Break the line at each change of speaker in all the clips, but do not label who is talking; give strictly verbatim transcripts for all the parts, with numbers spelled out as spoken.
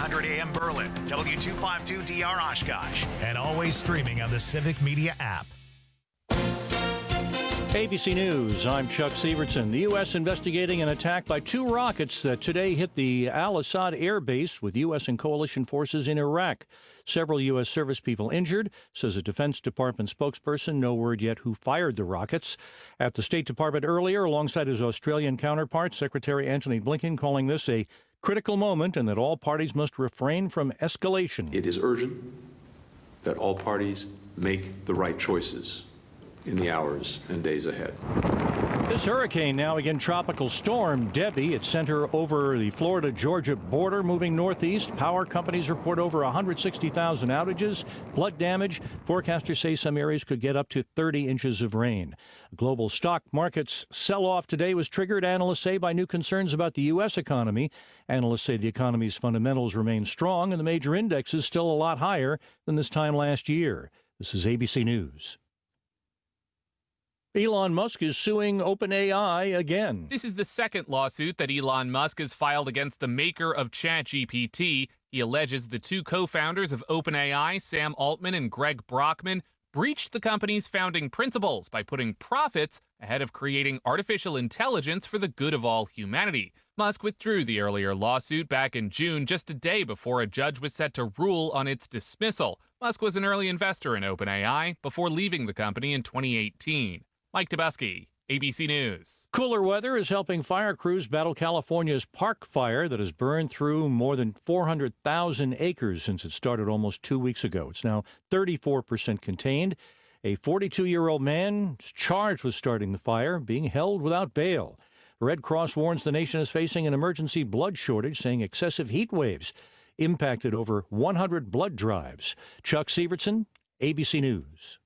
hundred A M Berlin, W two fifty-two D R Oshkosh, and always streaming on the Civic Media app.
A B C News, I'm Chuck Sievertson. The U S investigating an attack by two rockets that today hit the Al-Assad air base with U S and coalition forces in Iraq. Several U S service people injured, says a Defense Department spokesperson. No word yet who fired the rockets. At the State Department earlier, alongside his Australian counterpart, Secretary Antony Blinken calling this a critical moment and that all parties must refrain from escalation.
It is urgent that all parties make the right choices in the hours and days ahead.
This hurricane now again tropical storm Debbie. Its center over the Florida-Georgia border, moving northeast. Power companies report over one hundred sixty thousand outages, flood damage. Forecasters say some areas could get up to thirty inches of rain. Global stock markets sell-off today was triggered, analysts say, by new concerns about the U S economy. Analysts say the economy's fundamentals remain strong and the major indexes still a lot higher than this time last year. This is A B C News. Elon Musk is suing OpenAI again.
This is the second lawsuit that Elon Musk has filed against the maker of ChatGPT. He alleges the two co-founders of OpenAI, Sam Altman and Greg Brockman, breached the company's founding principles by putting profits ahead of creating artificial intelligence for the good of all humanity. Musk withdrew the earlier lawsuit back in June, just a day before a judge was set to rule on its dismissal. Musk was an early investor in OpenAI before leaving the company in twenty eighteen. Mike Tebusky, A B C News.
Cooler weather is helping fire crews battle California's Park Fire that has burned through more than four hundred thousand acres since it started almost two weeks ago. It's now thirty-four percent contained. A forty-two-year-old man is charged with starting the fire, being held without bail. Red Cross warns the nation is facing an emergency blood shortage, saying excessive heat waves impacted over one hundred blood drives. Chuck Sievertson, A B C News.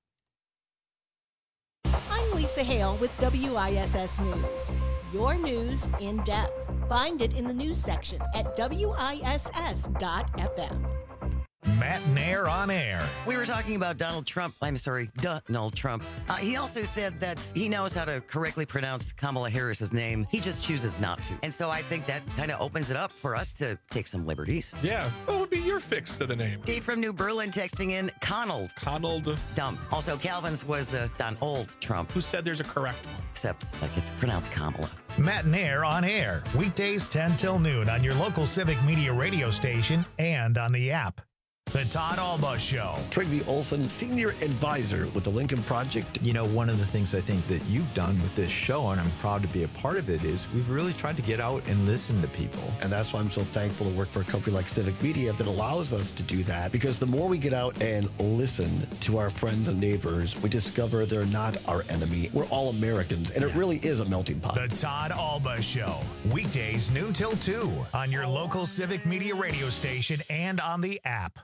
I'm Lisa Hale with W I S S News. Your news in depth. Find it in the news section at W I S S dot F M.
Matt Nair on air.
We were talking about Donald Trump. I'm sorry, Donald Trump. Uh, he also said that he knows how to correctly pronounce Kamala Harris's name. He just chooses not to. And so I think that kind of opens it up for us to take some liberties.
Yeah. What would be your fix to the name?
Dave from New Berlin texting in Conald.
Conald.
Dumb. Also, Calvin's was uh, Donald Trump.
Who said there's a correct one?
Except, like, it's pronounced Kamala.
Matt Nair on air. Weekdays ten till noon on your local Civic Media radio station and on the app. The Todd Alba Show.
Trygve Olson, Senior Advisor with the Lincoln Project.
You know, one of the things I think that you've done with this show, and I'm proud to be a part of it, is we've really tried to get out and listen to people.
And that's why I'm so thankful to work for a company like Civic Media that allows us to do that. Because the more we get out and listen to our friends and neighbors, we discover they're not our enemy. We're all Americans, and yeah. It really is a melting pot.
The Todd Alba Show. Weekdays noon till two on your local Civic Media radio station and on the app.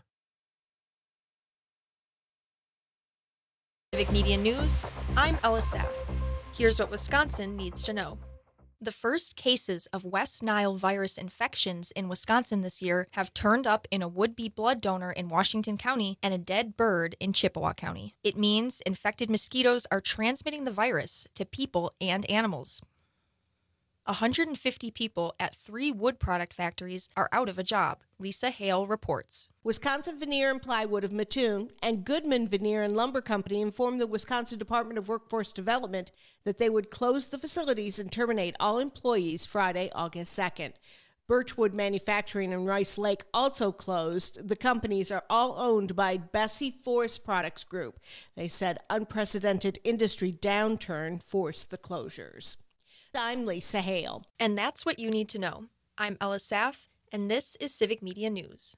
Civic Media News, I'm Ella Saff. Here's what Wisconsin needs to know. The first cases of West Nile virus infections in Wisconsin this year have turned up in a would-be blood donor in Washington County and a dead bird in Chippewa County. It means infected mosquitoes are transmitting the virus to people and animals. one hundred fifty people at three wood product factories are out of a job, Lisa Hale reports.
Wisconsin Veneer and Plywood of Mattoon and Goodman Veneer and Lumber Company informed the Wisconsin Department of Workforce Development that they would close the facilities and terminate all employees Friday, August second. Birchwood Manufacturing and Rice Lake also closed. The companies are all owned by Bessie Forest Products Group. They said unprecedented industry downturn forced the closures. I'm Lisa Hale.
And that's what you need to know. I'm Ella Saff, and this is Civic Media News.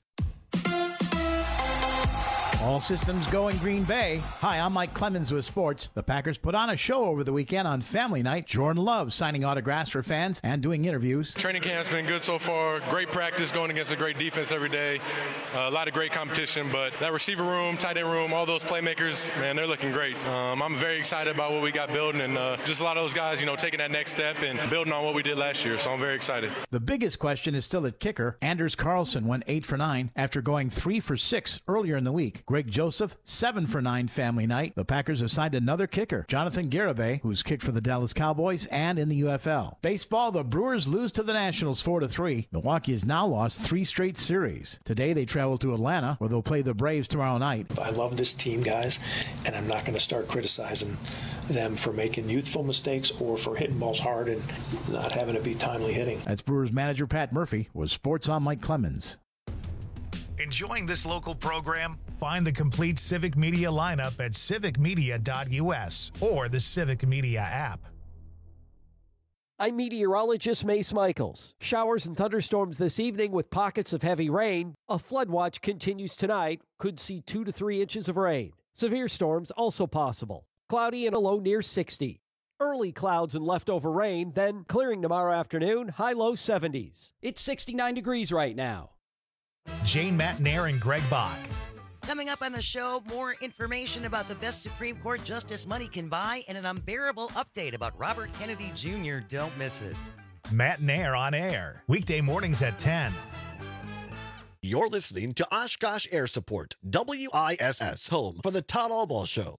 All systems go in Green Bay. Hi, I'm Mike Clemens with sports. The Packers put on a show over the weekend on Family Night. Jordan Love signing autographs for fans and doing interviews.
Training camp's been good so far. Great practice going against a great defense every day. Uh, a lot of great competition, but that receiver room, tight end room, all those playmakers, man, they're looking great. Um, I'm very excited about what we got building and uh, just a lot of those guys, you know, taking that next step and building on what we did last year. So I'm very excited.
The biggest question is still at kicker. Anders Carlson went eight for nine after going three for six earlier in the week. Greg Joseph, seven for nine family night. The Packers have signed another kicker, Jonathan Garibay, who's kicked for the Dallas Cowboys and in the U F L. Baseball, the Brewers lose to the Nationals four to three. Milwaukee has now lost three straight series. Today they travel to Atlanta, where they'll play the Braves tomorrow night.
I love this team, guys, and I'm not going to start criticizing them for making youthful mistakes or for hitting balls hard and not having it be timely hitting.
That's Brewers manager Pat Murphy with Sports on Mike Clemens.
Enjoying this local program? Find the complete Civic Media lineup at civic media dot u s or the Civic Media app.
I'm meteorologist Mace Michaels. Showers and thunderstorms this evening with pockets of heavy rain. A flood watch continues tonight. Could see two to three inches of rain. Severe storms also possible. Cloudy and a low near sixty. Early clouds and leftover rain, then clearing tomorrow afternoon, high low seventies. It's sixty-nine degrees right now.
Jane Matnair and Greg Bach.
Coming up on the show, more information about the best Supreme Court justice money can buy and an unbearable update about Robert Kennedy Junior Don't miss it.
Matnair on air, weekday mornings at ten.
You're listening to Oshkosh Air Support, W I S S, home for the Todd Albaugh Show.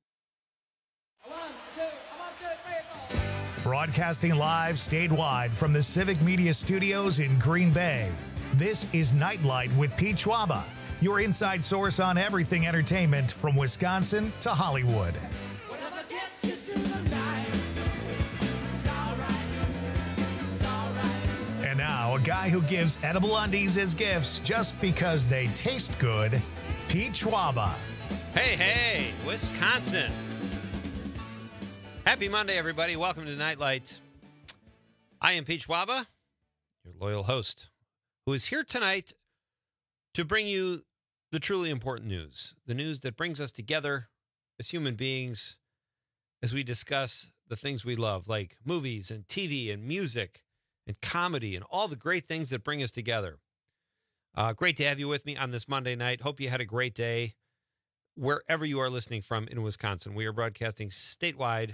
Broadcasting live statewide from the Civic Media Studios in Green Bay. This is Nightlight with Pete Schwaba, your inside source on everything entertainment from Wisconsin to Hollywood. And now, a guy who gives edible undies as gifts just because they taste good, Pete Schwaba.
Hey, hey, Wisconsin. Happy Monday, everybody. Welcome to Nightlight. I am Pete Schwaba, your loyal host, who is here tonight to bring you the truly important news, the news that brings us together as human beings as we discuss the things we love, like movies and T V and music and comedy and all the great things that bring us together. Uh, great to have you with me on this Monday night. Hope you had a great day wherever you are listening from in Wisconsin. We are broadcasting statewide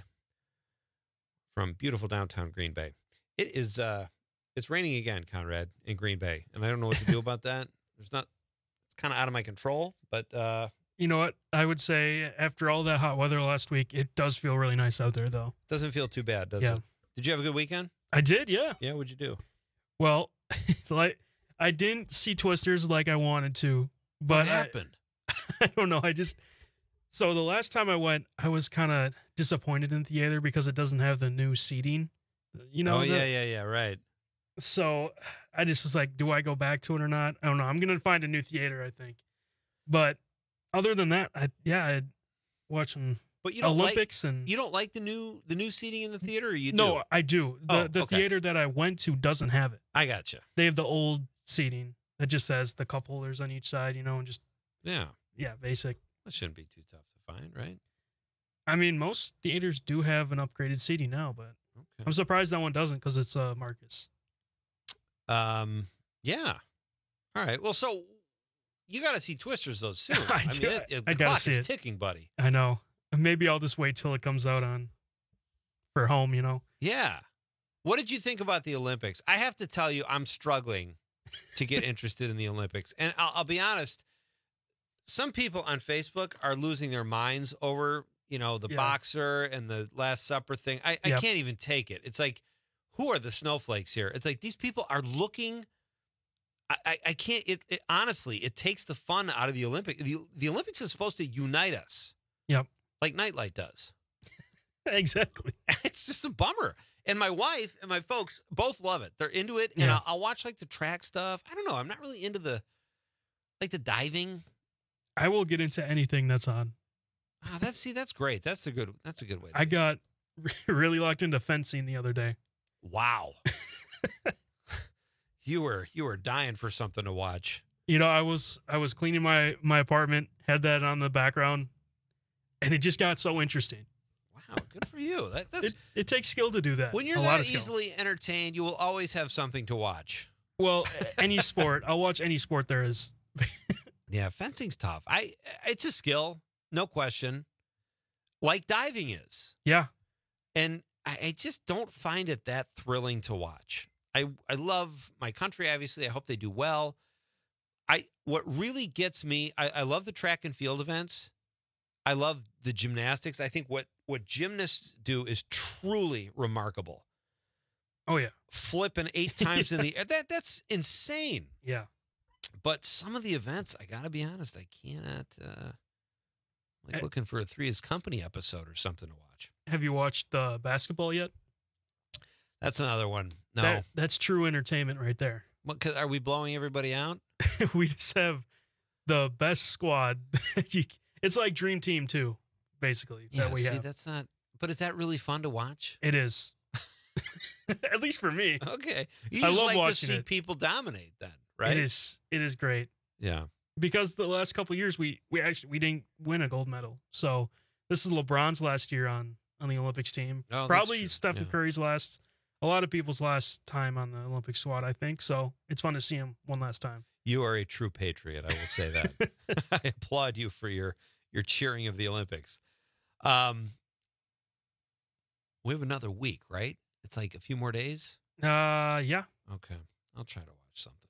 from beautiful downtown Green Bay. It is, uh, it's raining again, Conrad, in Green Bay, and I don't know what to do about that. There's not, it's kind of out of my control, but uh,
you know what? I would say after all that hot weather last week, it does feel really nice out there, though.
Doesn't feel too bad, does
yeah.
it? Did you have a good weekend?
I did, yeah.
Yeah, what'd you do?
Well, like I didn't see Twisters like I wanted to, but
what happened?
I, I don't know. I just so the last time I went, I was kind of disappointed in the theater because it doesn't have the new seating. You know?
Oh
the,
yeah, yeah, yeah, right.
So I just was like, do I go back to it or not? I don't know. I'm gonna find a new theater, I think. But other than that, I yeah, I'd watching
but you don't
Olympics
like,
and
you don't like the new the new seating in the theater, or you do?
No, I do. The
oh,
the
okay.
theater that I went to doesn't have it.
I gotcha.
They have the old seating that just has the cup holders on each side, you know, and just
yeah,
yeah, basic.
That shouldn't be too tough to find, right?
I mean, most theaters do have an upgraded seating now, but okay. I'm surprised that one doesn't because it's uh, Marcus.
Um. Yeah. All right. Well, so you got to see Twisters though soon.
I,
I
do.
mean, it, it,
I
the
gotta
clock
see
is
it.
ticking, buddy.
I know. Maybe I'll just wait till it comes out on for home. You know.
Yeah. What did you think about the Olympics? I have to tell you, I'm struggling to get interested in the Olympics, and I'll, I'll be honest. Some people on Facebook are losing their minds over, you know, the
yeah.
boxer and the Last Supper thing. I, I
Yep.
can't even take it. It's like, who are the snowflakes here? It's like these people are looking. I, I, I can't. It, it honestly, it takes the fun out of the Olympics. The, the Olympics is supposed to unite us.
Yep.
Like Nightlight does.
Exactly.
It's just a bummer. And my wife and my folks both love it. They're into it, and
Yeah.
I'll, I'll watch like the track stuff. I don't know. I'm not really into the like the diving.
I will get into anything that's on.
Ah, that's see, that's great. That's a good. That's a good way. To
I
do it.
got really locked into fencing the other day.
Wow. you were you were dying for something to watch.
You know, I was I was cleaning my my apartment, had that on the background, and it just got so interesting.
Wow, good for you. That, that's
It, it takes skill to do that.
when you're
a lot
that
of skill.
easily entertained, you will always have something to watch.
Well, any sport, I'll watch any sport there is.
Yeah, fencing's tough. I it's a skill, no question. Like diving is.
Yeah.
And I, I just don't find it that thrilling to watch. I, I love my country, obviously. I hope they do well. I what really gets me, I, I love the track and field events. I love the gymnastics. I think what what gymnasts do is truly remarkable.
Oh yeah,
flipping eight times in the air. That that's insane.
Yeah.
But some of the events, I gotta be honest, I cannot. Uh, like
I,
looking for a Three's Company episode or something to watch.
Have you watched the basketball yet?
That's another one. No,
that, that's true entertainment right there.
What, 'cause are we blowing everybody out?
We just have the best squad. It's like Dream Team two, basically.
Yeah,
that we
see,
have.
that's not. But is that really fun to watch?
It is. At least for me.
Okay, you
I
just
love
like
watching
to see
it.
people dominate. Then, right?
It is. It is great.
Yeah.
Because the last couple of years we we actually we didn't win a gold medal. So this is LeBron's last year on on the Olympics team.
Oh, that's
Probably
true.
Stephen
Yeah.
Curry's last. A lot of people's last time on the Olympic squad, I think. So it's fun to see him one last time.
You are a true patriot. I will say that. I applaud you for your your cheering of the Olympics. Um, we have another week, right? It's like a few more days.
Uh, yeah.
Okay, I'll try to watch something.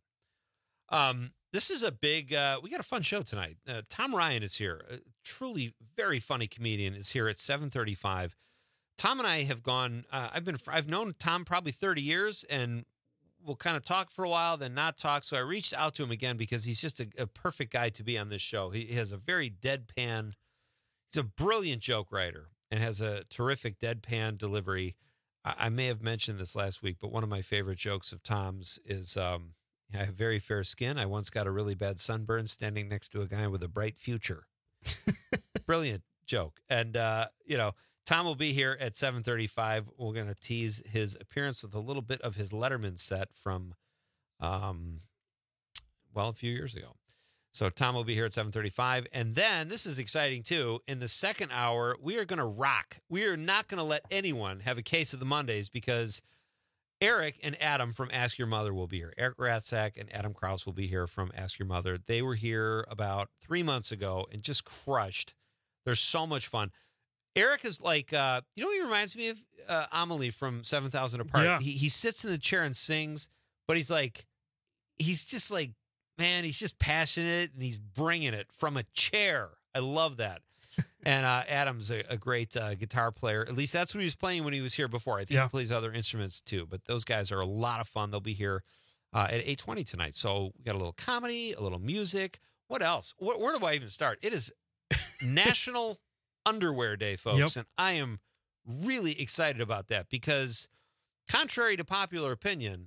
Um, this is a big. Uh, we got a fun show tonight. Uh, Tom Ryan is here. A truly very funny comedian is here at seven thirty-five. Tom and I have gone. Uh, I've been. I've known Tom probably thirty years, and we'll kind of talk for a while, then not talk. So I reached out to him again because he's just a, a perfect guy to be on this show. He, he has a very deadpan. He's a brilliant joke writer and has a terrific deadpan delivery. I, I may have mentioned this last week, but one of my favorite jokes of Tom's is, um, "I have very fair skin. I once got a really bad sunburn standing next to a guy with a bright future." Brilliant joke, and uh, you know. Tom will be here at seven thirty-five. We're going to tease his appearance with a little bit of his Letterman set from, um, well, a few years ago. So Tom will be here at seven thirty-five. And then, this is exciting too, in the second hour, we are going to rock. We are not going to let anyone have a case of the Mondays because Eric and Adam from Ask Your Mother will be here. Eric Rathsack and Adam Krause will be here from Ask Your Mother. They were here about three months ago and just crushed. They're so much fun. Eric is like, uh, you know what he reminds me of? Uh, Amelie from seven thousand Apart.
Yeah.
He, he sits in the chair and sings, but he's like, he's just like, man, he's just passionate and he's bringing it from a chair. I love that. And uh, Adam's a, a great uh, guitar player. At least that's what he was playing when he was here before. I think
Yeah.
he plays other instruments too, but those guys are a lot of fun. They'll be here uh, at eight twenty tonight. So we got a little comedy, a little music. What else? Where, where do I even start? It is National Underwear Day, folks,
Yep.
and I am really excited about that because, contrary to popular opinion,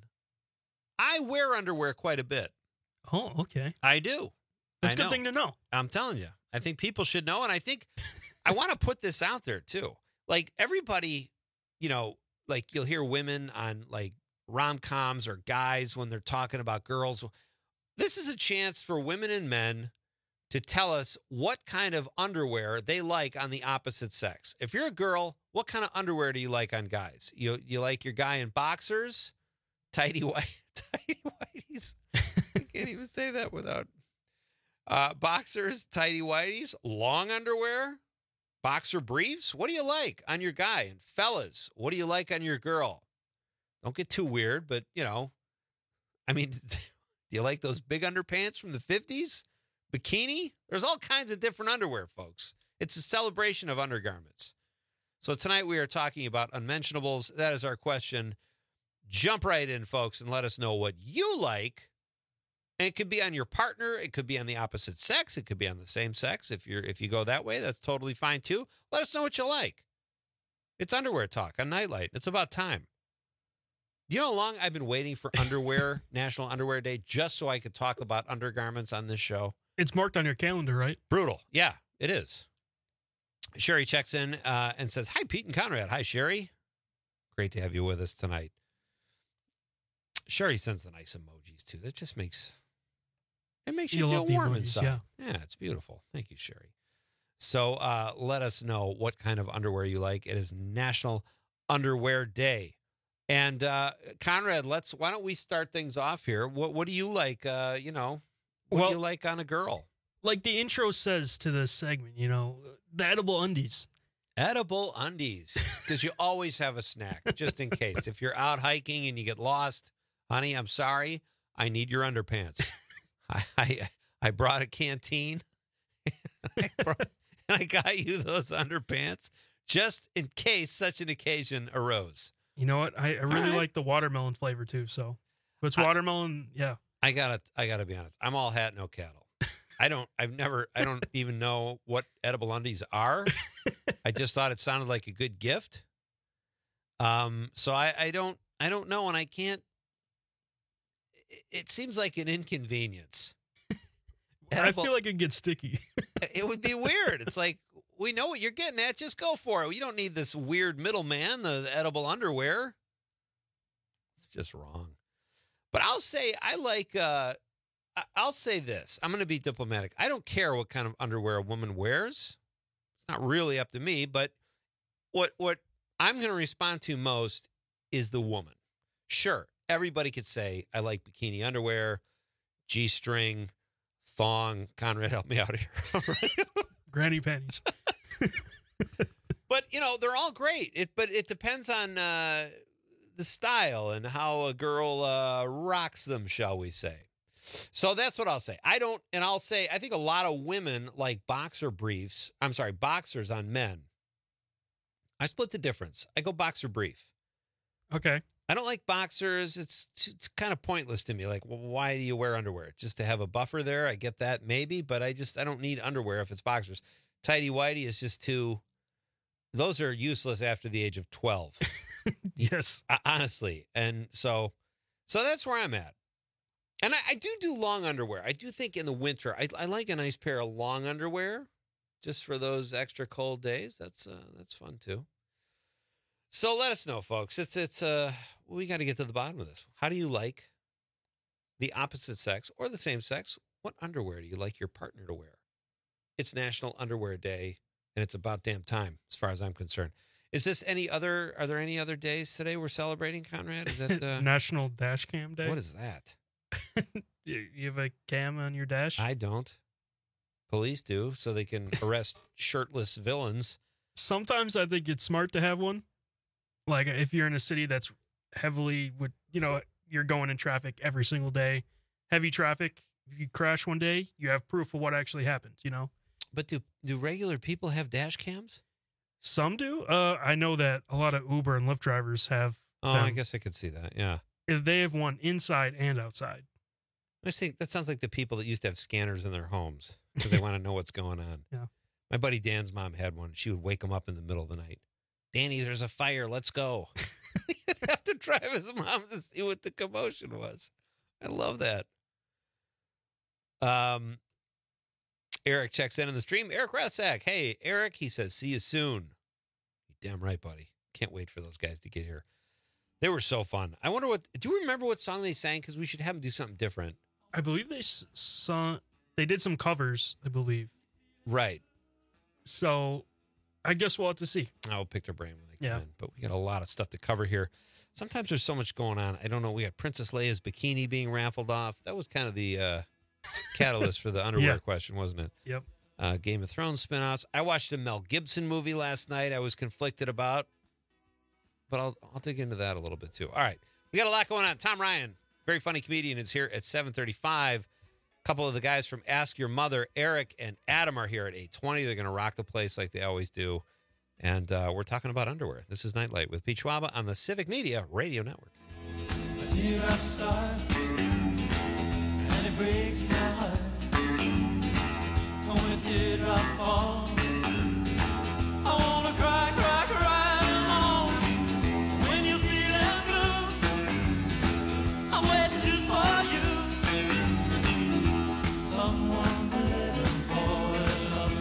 I wear underwear quite a bit.
Oh, okay.
I do.
That's
I
a good
know.
thing to know.
I'm telling you. I think people should know, and I think I want to put this out there too. Like everybody, you know, like you'll hear women on like rom-coms or guys when they're talking about girls. This is a chance for women and men to tell us what kind of underwear they like on the opposite sex. If you're a girl, what kind of underwear do you like on guys? You you like your guy in boxers, tighty white, tighty whities. I can't even say that without uh, boxers, tighty whities, long underwear, boxer briefs. What do you like on your guy? And fellas, what do you like on your girl? Don't get too weird, but you know, I mean, do you like those big underpants from the fifties? Bikini? There's all kinds of different underwear, folks. It's a celebration of undergarments. So tonight we are talking about unmentionables. That is our question. Jump right in, folks, and let us know what you like. And it could be on your partner. It could be on the opposite sex. It could be on the same sex. If you're if you go that way, that's totally fine too. Let us know what you like. It's underwear talk on Nightlight. It's about time. You know how long I've been waiting for underwear, National Underwear Day, just so I could talk about undergarments on this show?
It's marked on your calendar, right?
Brutal. Yeah, it is. Sherry checks in uh, and says, "Hi, Pete and Conrad." Hi, Sherry. Great to have you with us tonight. Sherry sends the nice emojis, too. That just makes, it makes you,
You
feel
love the
warm
emojis,
inside.
yeah.
Yeah, it's beautiful. Thank you, Sherry. So uh, let us know what kind of underwear you like. It is National Underwear Day. And uh, Conrad, let's, why don't we start things off here? What What do you like, uh, you know, what
Well-
do you like on a girl?
Like the intro says to this segment, you know, the edible undies.
Edible undies, because you always have a snack, just in case. If you're out hiking and you get lost, honey, I'm sorry, I need your underpants. I I, I brought a canteen. I brought, and I got you those underpants just in case such an occasion arose.
You know what? I, I really
right.
like the watermelon flavor too. So if it's watermelon, I, yeah.
I gotta I gotta be honest. I'm all hat, no cattle. I don't I've never I don't even know what edible undies are. I just thought it sounded like a good gift. Um so I, I don't I don't know, and I can't it, it seems like an inconvenience.
Edible, I feel like it gets sticky.
It would be weird. It's like, we know what you're getting at. Just go for it. You don't need this weird middleman, the, the edible underwear. It's just wrong. But I'll say, I like, uh, I'll say this. I'm going to be diplomatic. I don't care what kind of underwear a woman wears. It's not really up to me. But what what I'm going to respond to most is the woman. Sure, everybody could say, I like bikini underwear, G-string, thong. Conrad, help me out here.
Granny panties.
But, you know, they're all great. It, but it depends on uh, the style and how a girl uh, rocks them, shall we say. So that's what I'll say. I don't, and I'll say, I think a lot of women like boxer briefs. I'm sorry, boxers on men. I split the difference. I go boxer brief.
Okay.
I don't like boxers. It's it's kind of pointless to me. Like, well, why do you wear underwear? Just to have a buffer there? I get that maybe, but I just, I don't need underwear if it's boxers. Tighty whitey is just too, those are useless after the age of twelve.
Yes.
Honestly. And so, so that's where I'm at. And I, I do do long underwear. I do think in the winter, I, I like a nice pair of long underwear just for those extra cold days. That's uh, that's fun too. So let us know, folks. It's it's uh we got to get to the bottom of this. How do you like the opposite sex or the same sex? What underwear do you like your partner to wear? It's National Underwear Day, and it's about damn time, as far as I'm concerned. Is this any other? Are there any other days today we're celebrating, Conrad? Is that uh,
National Dash Cam Day?
What is that?
you, you have a cam on your dash?
I don't. Police do, so they can arrest shirtless villains.
Sometimes I think it's smart to have one. Like if you're in a city that's heavily, with you know, you're going in traffic every single day, heavy traffic. If you crash one day, you have proof of what actually happened. You know.
But do do regular people have dash cams?
Some do. Uh, I know that a lot of Uber and Lyft drivers have.
Oh,
them.
I guess I could see that. Yeah.
They have one inside and outside.
I think that sounds like the people that used to have scanners in their homes because they want to know what's going on.
Yeah.
My buddy Dan's mom had one. She would wake him up in the middle of the night. Danny, there's a fire. Let's go. He'd have to drive his mom to see what the commotion was. I love that. Um, Eric checks in on the stream. Eric Rathsack. Hey, Eric, he says, see you soon. You're damn right, buddy. Can't wait for those guys to get here. They were so fun. I wonder what, do you remember what song they sang? Because we should have them do something different.
I believe they sung, they did some covers, I believe.
Right.
So I guess we'll have to see.
I'll pick their brain when they come
Yeah.
in. But we got a lot of stuff to cover here. Sometimes there's so much going on. I don't know. We got Princess Leia's bikini being raffled off. That was kind of the uh, catalyst for the underwear
Yeah.
question, wasn't it?
Yep.
Uh, Game of Thrones spinoffs. I watched a Mel Gibson movie last night I was conflicted about. But I'll I'll dig into that a little bit too. All right. We got a lot going on. Tom Ryan, very funny comedian, is here at seven thirty-five. A couple of the guys from Ask Your Mother, Eric and Adam, are here at eight twenty. They're going to rock the place like they always do. And uh, we're talking about underwear. This is Nightlight with Pete Schwaba on the Civic Media Radio Network.
A teardrop star, and it breaks my heart. When a teardrop falls, I wanna cry, cry, cry along. When you're feeling blue, I'm waiting just for you. Someone's living for love.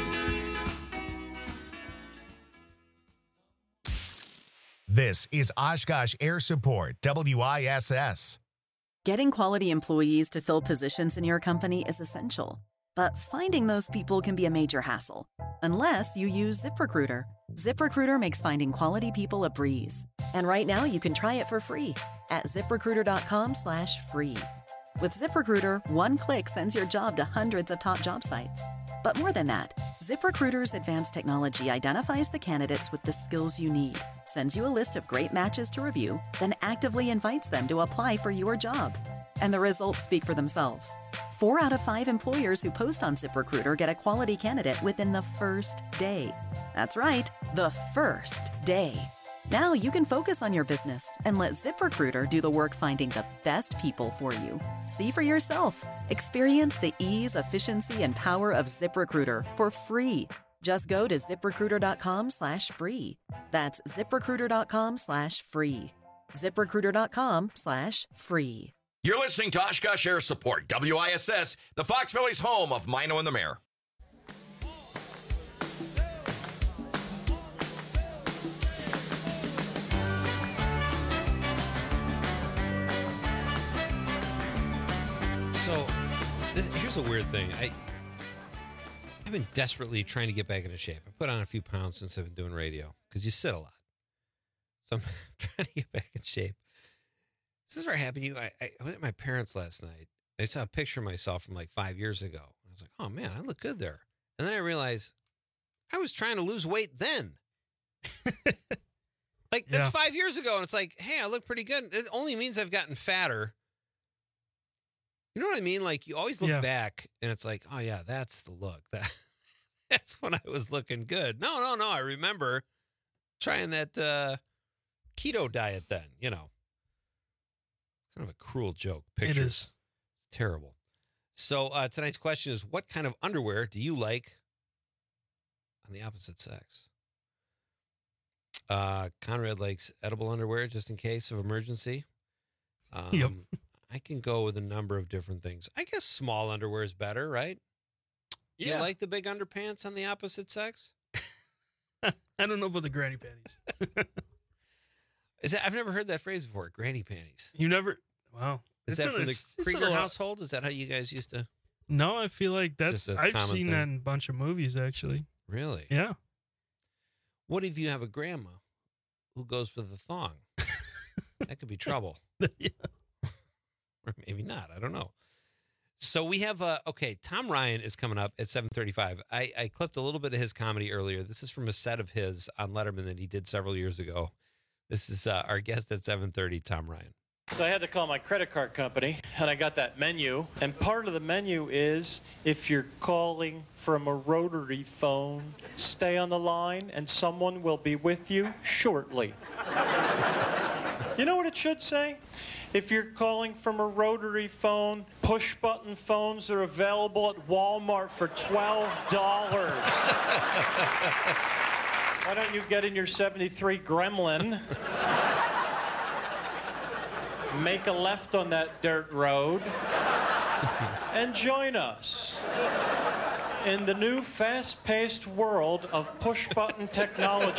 This is Oshkosh Air Support, W I S S.
Getting quality employees to fill positions in your company is essential, but finding those people can be a major hassle, unless you use ZipRecruiter. ZipRecruiter makes finding quality people a breeze. And right now you can try it for free at ZipRecruiter.com slash free. With ZipRecruiter, one click sends your job to hundreds of top job sites. But more than that, ZipRecruiter's advanced technology identifies the candidates with the skills you need, sends you a list of great matches to review, then actively invites them to apply for your job. and the results speak for themselves. Four out of five employers who post on ZipRecruiter get a quality candidate within the first day. That's right, the first day. Now you can focus on your business and let ZipRecruiter do the work finding the best people for you. See for yourself. Experience the ease, efficiency, and power of ZipRecruiter for free. Just go to ZipRecruiter.com slash free. That's ZipRecruiter.com slash free. ZipRecruiter.com slash free.
You're listening to Oshkosh Air Support, W I S S, the Fox Valley's home of Mino and the Mayor.
So, this, here's a weird thing. I, I've been desperately trying to get back into shape. I put on a few pounds since I've been doing radio because you sit a lot. So I'm trying to get back in shape. This is where it happened to you. I, I went at my parents last night. I saw a picture of myself from like five years ago. I was like, oh man, I look good there. And then I realized I was trying to lose weight then. Like, that's
Yeah.
five years ago. And it's like, hey, I look pretty good. It only means I've gotten fatter. You know what I mean? Like, you always look
Yeah.
back and it's like, oh yeah, that's the look. That That's when I was looking good. No, no, no. I remember trying that uh, keto diet then, you know. Kind of a cruel joke. Pictures.
It is.
It's terrible. So uh, tonight's question is, what kind of underwear do you like on the opposite sex? Uh, Conrad likes edible underwear just in case of emergency. Um,
Yep.
I can go with a number of different things. I guess small underwear is better, right? Do
Yeah.
You like the big underpants on the opposite sex?
I don't know about the granny panties.
Is that, I've never heard that phrase before. Granny panties.
You never. Wow.
Is
It's
that
a-
from the
it's- it's a
Krieger
lot-
household? Is that how you guys used to?
No, I feel like that's.
Just a
I've
common
seen
thing.
that in a bunch of movies, actually.
Really?
Yeah.
What if you have a grandma who goes with a thong? That could be trouble.
Yeah.
Or maybe not. I don't know. So we have, uh, okay, Tom Ryan is coming up at seven thirty-five. I, I clipped a little bit of his comedy earlier. This is from a set of his on Letterman that he did several years ago. This is uh, our guest at seven thirty, Tom Ryan.
So I had to call my credit card company, and I got that menu. And part of the menu is, if you're calling from a rotary phone, stay on the line, and someone will be with you shortly. You know what it should say? If you're calling from a rotary phone, push-button phones are available at Walmart for twelve dollars. Why don't you get in your seventy-three Gremlin, make a left on that dirt road, and join us in the new fast-paced world of push-button technology.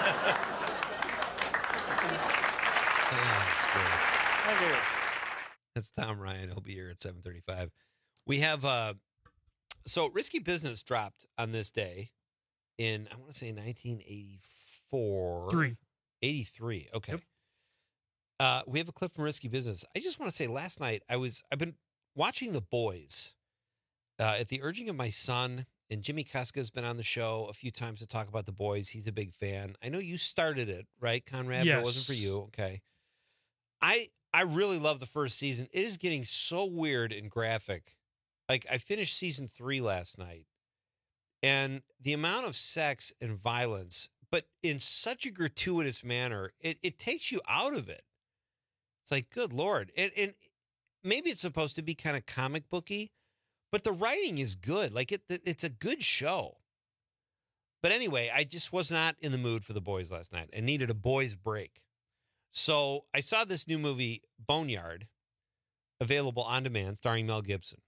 That's great.
Thank you.
That's Tom Ryan. He'll be here at seven thirty-five. We have, uh, so Risky Business dropped on this day in, I want to say nineteen eighty-four.
Three.
eighty-three. Okay. Yep. Uh, we have a clip from Risky Business. I just want to say last night I was, I've been watching The Boys uh, at the urging of my son, and Jimmy Kuska's been on the show a few times to talk about The Boys. He's a big fan. I know you started it, right, Conrad?
Yes.
But it wasn't for you. Okay. I I really love the first season. It is getting so weird and graphic. Like, I finished season three last night, and the amount of sex and violence, but in such a gratuitous manner, it, it takes you out of it. It's like, good Lord. And, and maybe it's supposed to be kind of comic booky, but the writing is good. Like, it, it's a good show. But anyway, I just was not in the mood for The Boys last night. I needed a boys break. So I saw this new movie, Boneyard, available on demand, starring Mel Gibson.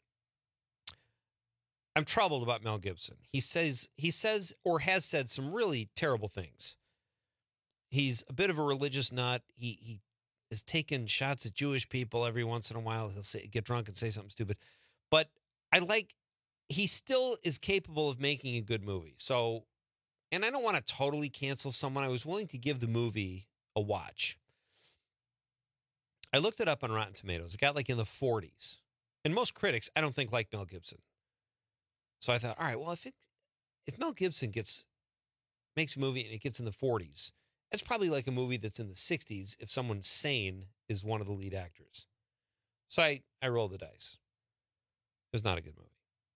I'm troubled about Mel Gibson. He says he says or has said some really terrible things. He's a bit of a religious nut. He he has taken shots at Jewish people every once in a while. He'll say, get drunk and say something stupid. But I like, he still is capable of making a good movie. So, and I don't want to totally cancel someone. I was willing to give the movie a watch. I looked it up on Rotten Tomatoes. It got like in the forties. And most critics, I don't think, like Mel Gibson. So I thought, all right, well, if it, if Mel Gibson gets makes a movie and it gets in the forties, that's probably like a movie that's in the sixties if someone sane is one of the lead actors. So I, I rolled the dice. It was not a good movie.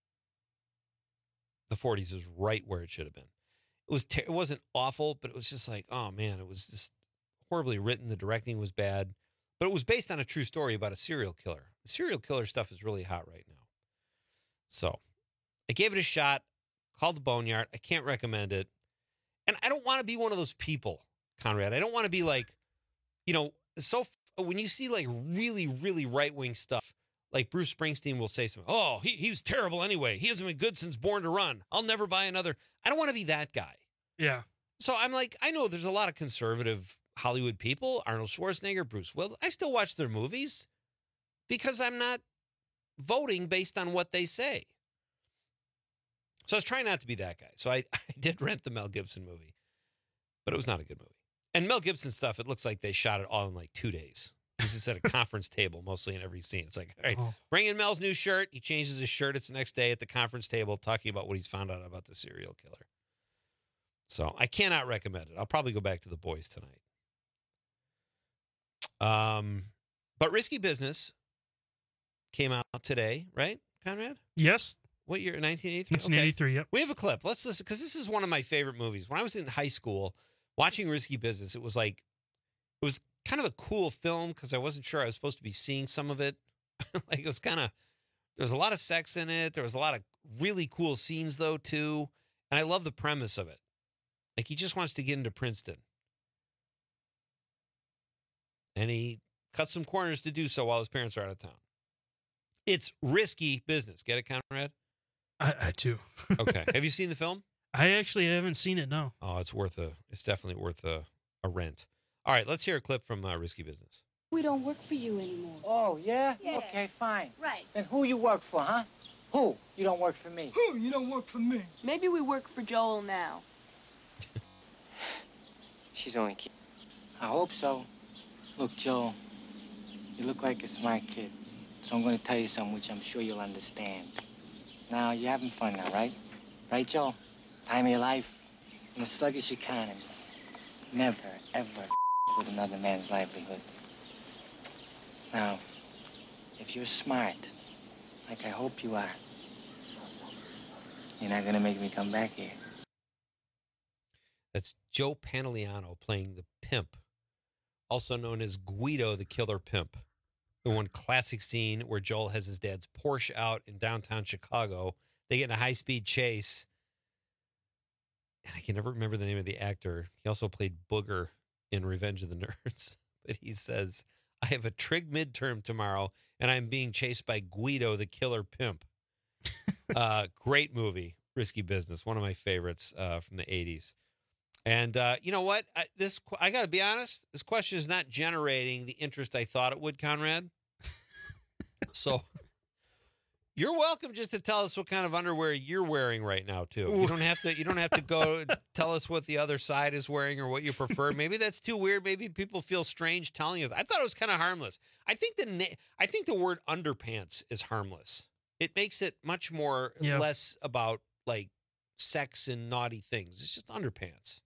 The forties is right where it should have been. It was ter- it wasn't awful, but it was just like, oh man, it was just horribly written. The directing was bad, but it was based on a true story about a serial killer. The serial killer stuff is really hot right now. So I gave it a shot, called the Boneyard. I can't recommend it. And I don't want to be one of those people, Conrad. I don't want to be like, you know, so when you see like really, really right-wing stuff, like Bruce Springsteen will say something, oh, he, he was terrible anyway. He hasn't been good since Born to Run. I'll never buy another. I don't want to be that guy.
Yeah.
So I'm like, I know there's a lot of conservative Hollywood people, Arnold Schwarzenegger, Bruce Willis. I still watch their movies because I'm not voting based on what they say. So I was trying not to be that guy. So I, I did rent the Mel Gibson movie, but it was not a good movie. And Mel Gibson stuff, it looks like they shot it all in like two days. He's just at a conference table mostly in every scene. It's like, all right,
Oh.
bring in Mel's new shirt. He changes his shirt. It's the next day at the conference table talking about what he's found out about the serial killer. So I cannot recommend it. I'll probably go back to The Boys tonight. Um, but Risky Business came out today, right, Conrad?
Yes.
What year? nineteen eighty-three?
nineteen eighty-three, yep.
We have a clip. Let's listen, because this is one of my favorite movies. When I was in high school, watching Risky Business, it was like, it was kind of a cool film because I wasn't sure I was supposed to be seeing some of it. Like, it was kind of, there was a lot of sex in it. There was a lot of really cool scenes, though, too. And I love the premise of it. Like, he just wants to get into Princeton. And he cuts some corners to do so while his parents are out of town. It's Risky Business. Get it, Conrad?
I, I do.
Okay. Have you seen the film?
I actually haven't seen it, no.
Oh, it's worth a, it's definitely worth a, a rent. All right, let's hear a clip from uh, Risky Business.
We don't work for you anymore.
Oh, yeah?
Yeah.
Okay, fine.
Right.
Then who you work for, huh? Who? You don't work for me.
Who? You don't work for me. Maybe we work for Joel now.
She's only kidding. I hope so. Look, Joel, you look like a smart kid. So I'm going to tell you something which I'm sure you'll understand. Now, you're having fun now, right? Right, Joel? Time of your life in a sluggish economy. Never, ever with another man's livelihood. Now, if you're smart, like I hope you are, you're not going to make me come back here.
That's Joe Pantoliano playing the pimp, also known as Guido, the killer pimp. The one classic scene where Joel has his dad's Porsche out in downtown Chicago. They get in a high-speed chase. And I can never remember the name of the actor. He also played Booger in Revenge of the Nerds. But he says, I have a trig midterm tomorrow, and I'm being chased by Guido, the killer pimp. uh, great movie, Risky Business. One of my favorites uh, from the eighties. And uh, you know what? I, this I got to be honest. This question is not generating the interest I thought it would, Conrad. So you're welcome just to tell us what kind of underwear you're wearing right now, too. You don't have to. You don't have to go tell us what the other side is wearing or what you prefer. Maybe that's too weird. Maybe people feel strange telling us. I thought it was kind of harmless. I think the na- I think the word underpants is harmless. It makes it much more
Yeah.
less about like sex and naughty things. It's just underpants.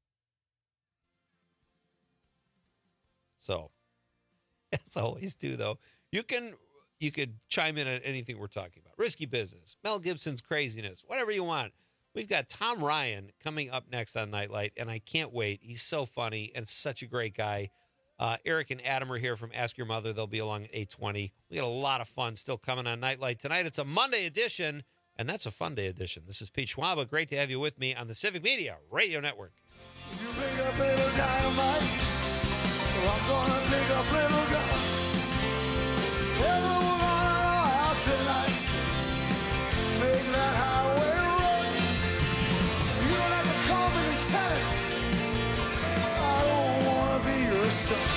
So, as I always do, though, you can you could chime in on anything we're talking about. Risky Business, Mel Gibson's craziness, whatever you want. We've got Tom Ryan coming up next on Nightlight, and I can't wait. He's so funny and such a great guy. Uh, Eric and Adam are here from Ask Your Mother. They'll be along at eight twenty. We got a lot of fun still coming on Nightlight tonight. It's a Monday edition, and that's a fun day edition. This is Pete Schwaba. Great to have you with me on the Civic Media Radio Network.
You pick up little dynamite, well, I'm gonna pick up little gun. Everyone out tonight, make that highway run. You don't have to call me lieutenant, I don't wanna be your son.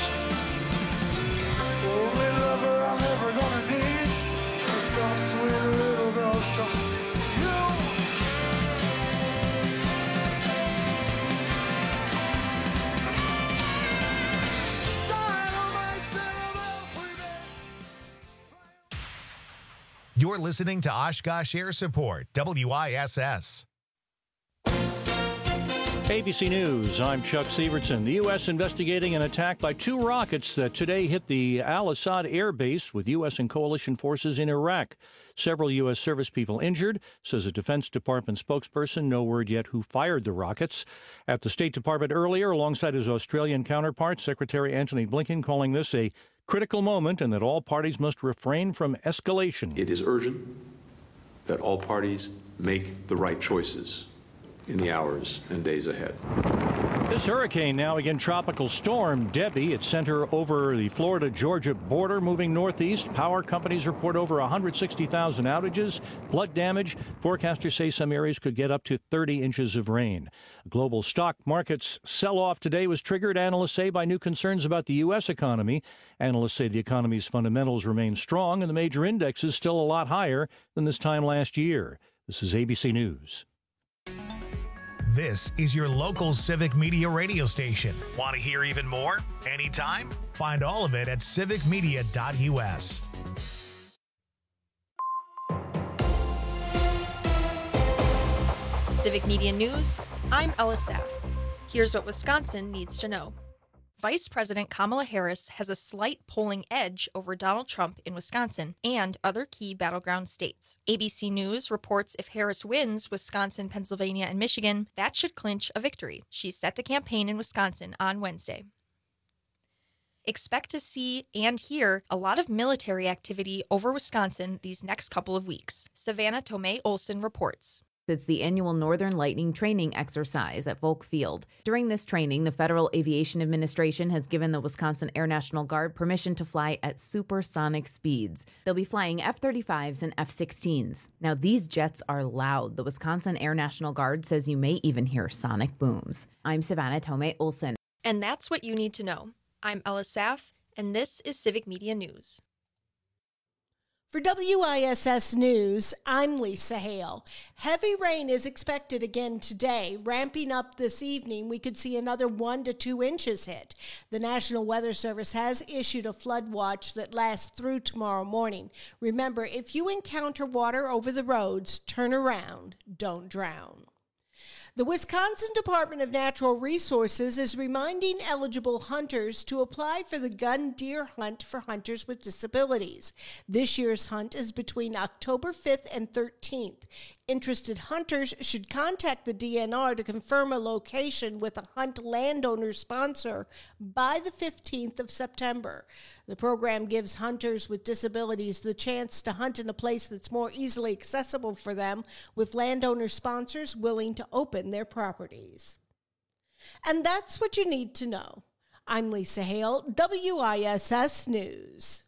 Only lover I'm ever gonna need is some sweet little girl strong. You
You're listening to Oshkosh Air Support, W I S S.
A B C News, I'm Chuck Sievertson. The U S investigating an attack by two rockets that today hit the Al-Assad air base with U S and coalition forces in Iraq. Several U S service people injured, says a Defense Department spokesperson. No word yet who fired the rockets. At the State Department earlier, alongside his Australian counterpart, Secretary Antony Blinken calling this a critical moment and that all parties must refrain from escalation.
It is urgent that all parties make the right choices in the hours and days ahead.
This hurricane, now again tropical storm Debbie, its center over the Florida-Georgia border, moving northeast. Power companies report over one hundred sixty thousand outages, flood damage. Forecasters say some areas could get up to thirty inches of rain. Global stock markets sell-off today was triggered, analysts say, by new concerns about the U S economy. Analysts say the economy's fundamentals remain strong and the major indexes still a lot higher than this time last year. This is A B C News.
This is your local Civic Media radio station. Want to hear even more? Anytime? Find all of it at civic media dot u s.
Civic Media News, I'm Ella Saff. Here's what Wisconsin needs to know. Vice President Kamala Harris has a slight polling edge over Donald Trump in Wisconsin and other key battleground states. A B C News reports if Harris wins Wisconsin, Pennsylvania, and Michigan, that should clinch a victory. She's set to campaign in Wisconsin on Wednesday. Expect to see and hear a lot of military activity over Wisconsin these next couple of weeks. Savannah Tomei Olson reports.
It's the annual Northern Lightning training exercise at Volk Field. During this training, the Federal Aviation Administration has given the Wisconsin Air National Guard permission to fly at supersonic speeds. They'll be flying F thirty-fives and F sixteens. Now, these jets are loud. The Wisconsin Air National Guard says you may even hear sonic booms. I'm Savannah Tomei Olson.
And that's what you need to know. I'm Ella Saff, and this is Civic Media News.
For W I S S News, I'm Lisa Hale. Heavy rain is expected again today. Ramping up this evening, we could see another one to two inches hit. The National Weather Service has issued a flood watch that lasts through tomorrow morning. Remember, if you encounter water over the roads, turn around, don't drown. The Wisconsin Department of Natural Resources is reminding eligible hunters to apply for the gun deer hunt for hunters with disabilities. This year's hunt is between October fifth and thirteenth. Interested hunters should contact the D N R to confirm a location with a hunt landowner sponsor by the fifteenth of September. The program gives hunters with disabilities the chance to hunt in a place that's more easily accessible for them, with landowner sponsors willing to open their properties. And that's what you need to know. I'm Lisa Hale, W I S S News.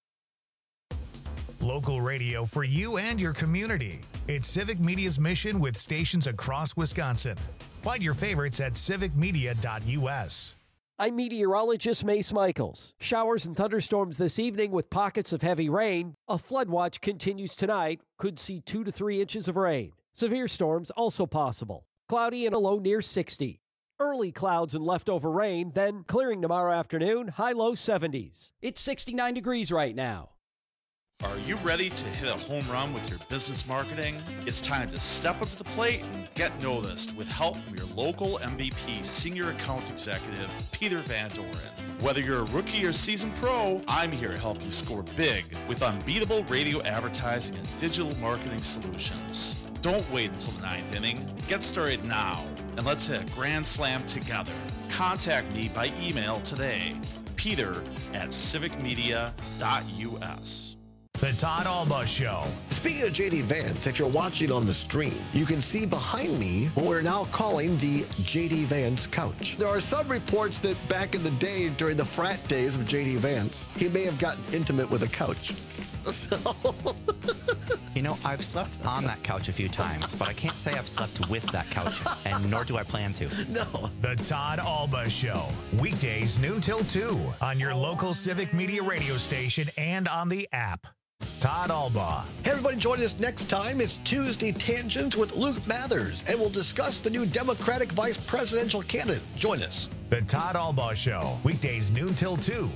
Local radio for you and your community. It's Civic Media's mission with stations across Wisconsin. Find your favorites at civic media dot u s.
I'm meteorologist Mace Michaels. Showers and thunderstorms this evening with pockets of heavy rain. A flood watch continues tonight. Could see two to three inches of rain. Severe storms also possible. Cloudy and a low near sixty. Early clouds and leftover rain, then clearing tomorrow afternoon, high low seventies. It's sixty-nine degrees right now.
Are you ready to hit a home run with your business marketing? It's time to step up to the plate and get noticed with help from your local M V P Senior Account Executive, Peter Van Doren. Whether you're a rookie or seasoned pro, I'm here to help you score big with unbeatable radio advertising and digital marketing solutions. Don't wait until the ninth inning. Get started now, and let's hit a grand slam together. Contact me by email today, peter at civic media dot u s.
The Todd Alba Show.
Speaking of J D Vance, if you're watching on the stream, you can see behind me what we're now calling the J D Vance couch. There are some reports that back in the day, during the frat days of J D Vance, he may have gotten intimate with a couch. So...
You know, I've slept on that couch a few times, but I can't say I've slept with that couch, and nor do I plan to.
No.
The Todd Alba Show. Weekdays noon till two on your local Civic Media radio station and on the app. Todd Alba.
Hey, everybody, join us next time. It's Tuesday Tangents with Luke Mathers, and we'll discuss the new Democratic vice presidential candidate. Join us.
The Todd Alba Show. Weekdays noon till two.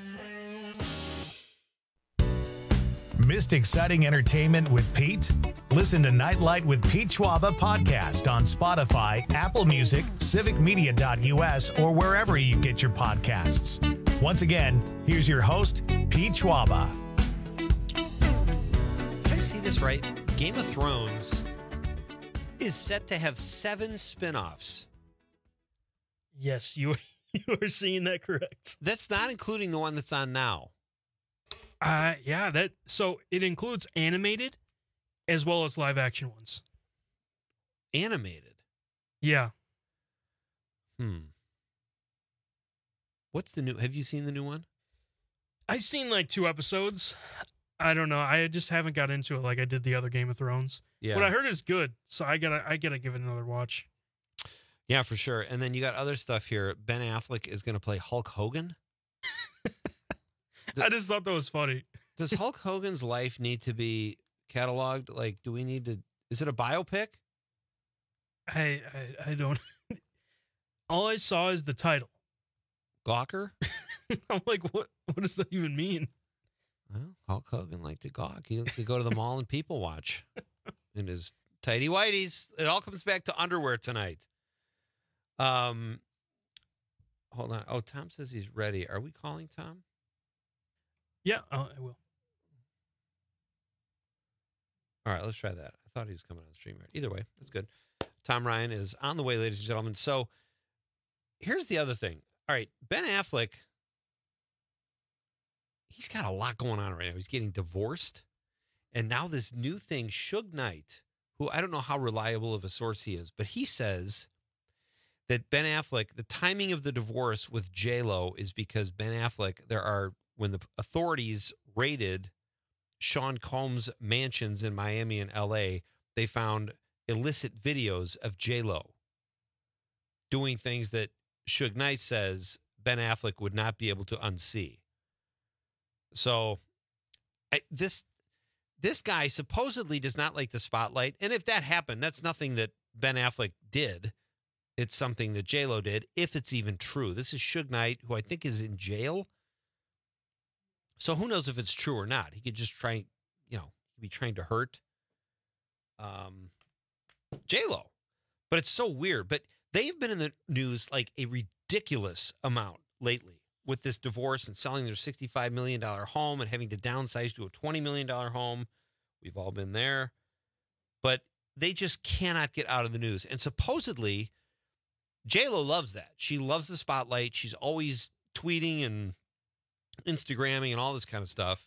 Missed exciting entertainment with Pete? Listen to Nightlight with Pete Schwaba podcast on Spotify, Apple Music, civic media dot U S, or wherever you get your podcasts. Once again, here's your host, Pete Schwaba.
Did I see this right? Game of Thrones is set to have seven spin-offs.
Yes, you, you are seeing that correct.
That's not including the one that's on now.
Uh, yeah, that so it includes animated as well as live action ones.
Animated?
Yeah.
Hmm. What's the new? Have you seen the new one?
I've seen like two episodes. I don't know. I just haven't got into it like I did the other Game of Thrones.
Yeah.
What I heard is good, so I gotta I gotta give it another watch.
Yeah, for sure. And then you got other stuff here. Ben Affleck is going to play Hulk Hogan.
I just thought that was funny.
Does Hulk Hogan's life need to be cataloged? Like, do we need to? Is it a biopic?
I I, I don't. All I saw is the title.
Gawker?
I'm like, what? What does that even mean?
Well, Hulk Hogan liked to gawk. He liked to go to the mall and people watch in his tighty whities. It all comes back to underwear tonight. Um, hold on. Oh, Tom says he's ready. Are we calling Tom?
Yeah, uh, I will.
All right, let's try that. I thought he was coming on stream. Either way, that's good. Tom Ryan is on the way, ladies and gentlemen. So here's the other thing. All right, Ben Affleck, he's got a lot going on right now. He's getting divorced. And now this new thing, Suge Knight, who I don't know how reliable of a source he is, but he says that Ben Affleck, the timing of the divorce with J-Lo is because Ben Affleck, there are, when the authorities raided Sean Combs' mansions in Miami and L A, they found illicit videos of J-Lo doing things that Suge Knight says Ben Affleck would not be able to unsee. So I, this this guy supposedly does not like the spotlight. And if that happened, that's nothing that Ben Affleck did. It's something that J-Lo did, if it's even true. This is Suge Knight, who I think is in jail. So who knows if it's true or not? He could just try, you know, be trying to hurt um, J-Lo. But it's so weird. But they've been in the news like a ridiculous amount lately with this divorce and selling their sixty-five million dollars home and having to downsize to a twenty million dollars home. We've all been there. But they just cannot get out of the news. And supposedly, J-Lo loves that. She loves the spotlight. She's always tweeting and Instagramming and all this kind of stuff.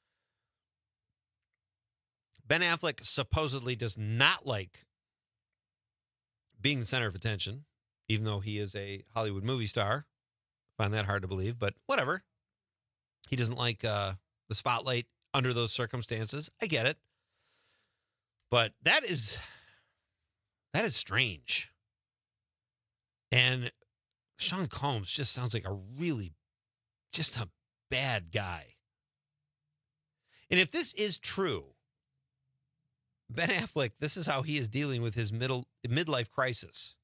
Ben Affleck supposedly does not like being the center of attention, even though he is a Hollywood movie star. I find that hard to believe, but whatever. He doesn't like uh, the spotlight under those circumstances. I get it. But that is, that is strange. And Sean Combs just sounds like a really, just a bad guy. And if this is true, Ben Affleck, this is how he is dealing with his middle midlife crisis.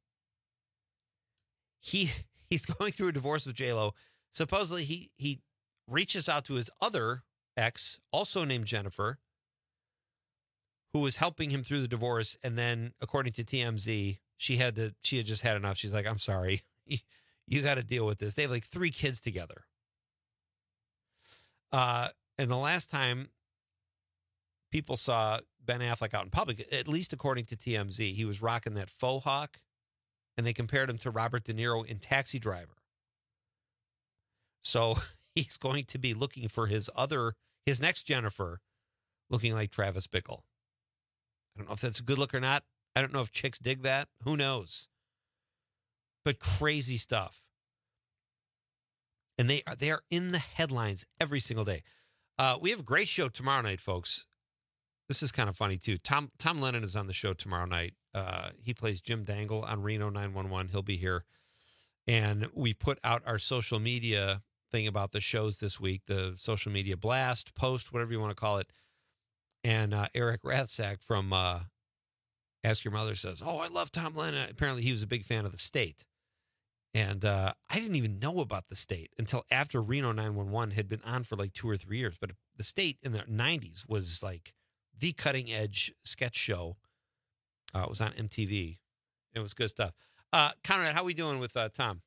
He he's going through a divorce with J-Lo. Supposedly he he reaches out to his other ex, also named Jennifer, who was helping him through the divorce. And then, according to T M Z, she had to she had just had enough. She's like, I'm sorry. You, you got to deal with this. They have like three kids together. Uh, and the last time people saw Ben Affleck out in public, at least according to T M Z, he was rocking that faux hawk, and they compared him to Robert De Niro in Taxi Driver. So he's going to be looking for his other, his next Jennifer, looking like Travis Bickle. I don't know if that's a good look or not. I don't know if chicks dig that. Who knows? But crazy stuff. And they are they are in the headlines every single day. Uh, we have a great show tomorrow night, folks. This is kind of funny, too. Tom Tom Lennon is on the show tomorrow night. Uh, he plays Jim Dangle on Reno nine one one. He'll be here. And we put out our social media thing about the shows this week, the social media blast, post, whatever you want to call it. And uh, Eric Rathsack from uh, Ask Your Mother says, oh, I love Tom Lennon. Apparently, he was a big fan of The State. And uh, I didn't even know about The State until after Reno nine one one had been on for like two or three years. But The State in the nineties was like the Cutting Edge sketch show. Uh, it was on M T V. It was good stuff. Uh, Conrad, how we doing with uh, Tom?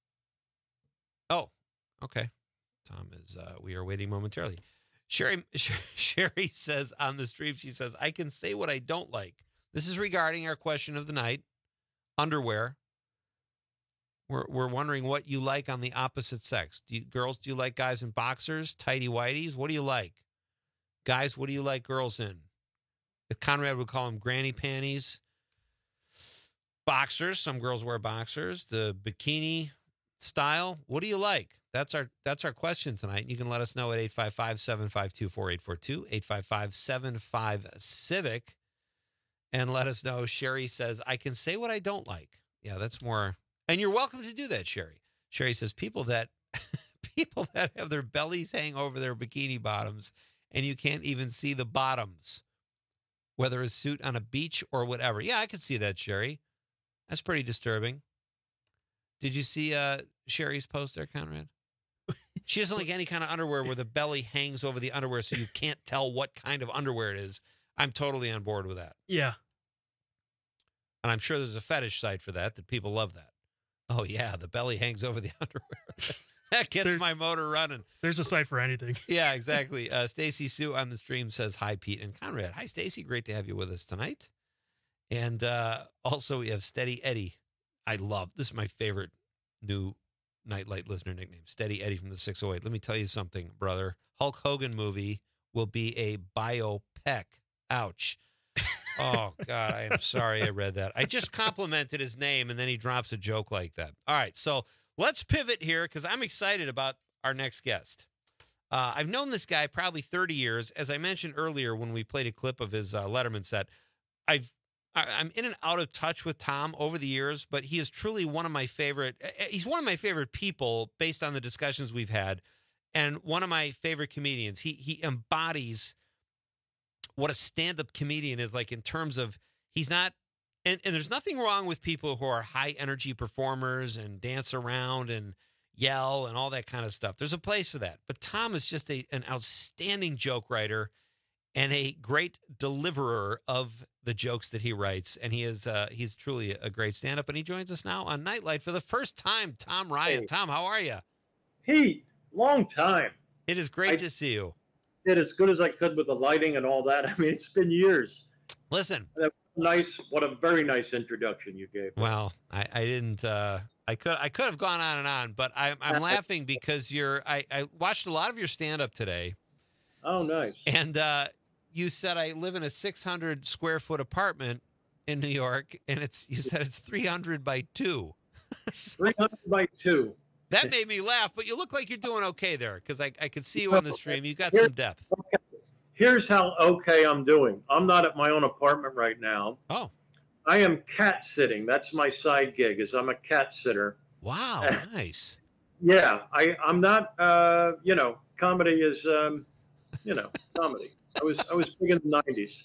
Oh, okay. Tom is, uh, we are waiting momentarily. Sherry, Sherry says on the stream, she says, I can say what I don't like. This is regarding our question of the night, underwear. We're, we're wondering what you like on the opposite sex. Do you, girls, do you like guys in boxers, tighty whities? What do you like? Guys, what do you like girls in? Conrad would call them granny panties. Boxers, some girls wear boxers. The bikini style, what do you like? That's our that's our question tonight. You can let us know at eight five five, seven five two, four eight four two, eight five five, seven five, Civic, and let us know. Sherry says, I can say what I don't like. Yeah, that's more, and you're welcome to do that, Sherry. Sherry says, people that people that have their bellies hang over their bikini bottoms and you can't even see the bottoms, whether a suit on a beach or whatever. Yeah, I could see that, Sherry. That's pretty disturbing. Did you see uh, Sherry's post there, Conrad? She doesn't like any kind of underwear where the belly hangs over the underwear so you can't tell what kind of underwear it is. I'm totally on board with that.
Yeah.
And I'm sure there's a fetish site for that, that people love that. Oh, yeah, the belly hangs over the underwear. That gets there, my motor running.
There's a site for anything.
Yeah, exactly. Uh, Stacy Sue on the stream says, hi, Pete and Conrad. Hi, Stacy. Great to have you with us tonight. And uh, also we have Steady Eddie. I love, this is my favorite new Nightlight listener nickname, Steady Eddie from the six oh eight. Let me tell you something, brother. Hulk Hogan movie will be a biopic. Ouch. Oh, God, I am sorry I read that. I just complimented his name, and then he drops a joke like that. All right, so let's pivot here because I'm excited about our next guest. Uh, I've known this guy probably thirty years. As I mentioned earlier when we played a clip of his uh, Letterman set, I've I'm in and out of touch with Tom over the years, but he is truly one of my favorite. He's one of my favorite people based on the discussions we've had, and one of my favorite comedians. He he embodies what a stand-up comedian is like in terms of he's not, and, and there's nothing wrong with people who are high-energy performers and dance around and yell and all that kind of stuff. There's a place for that. But Tom is just a, an outstanding joke writer and a great deliverer of the jokes that he writes. And he is uh, he's truly a great stand-up. And he joins us now on Nightlight for the first time, Tom Ryan. Hey. Tom, how are you?
Pete, long time.
It is great
I
to see you.
Did as good as I could with the lighting and all that. I mean, it's been years.
Listen.
Nice. What a very nice introduction you gave.
Well, I, I didn't... Uh, I could I could have gone on and on, but I, I'm laughing because you're. I, I watched a lot of your stand-up today.
Oh, nice.
And uh, you said I live in a six hundred square foot apartment in New York, and it's you said it's three hundred by two.
So, three hundred by two.
That made me laugh, but you look like you're doing okay there because I, I could see you on the stream. You got some depth.
Okay. Here's how okay I'm doing. I'm not at my own apartment right now.
Oh.
I am cat sitting. That's my side gig. Is I'm a cat sitter.
Wow, nice.
Yeah, I I'm not. Uh, you know, comedy is um, you know, comedy. I was I was big in the nineties.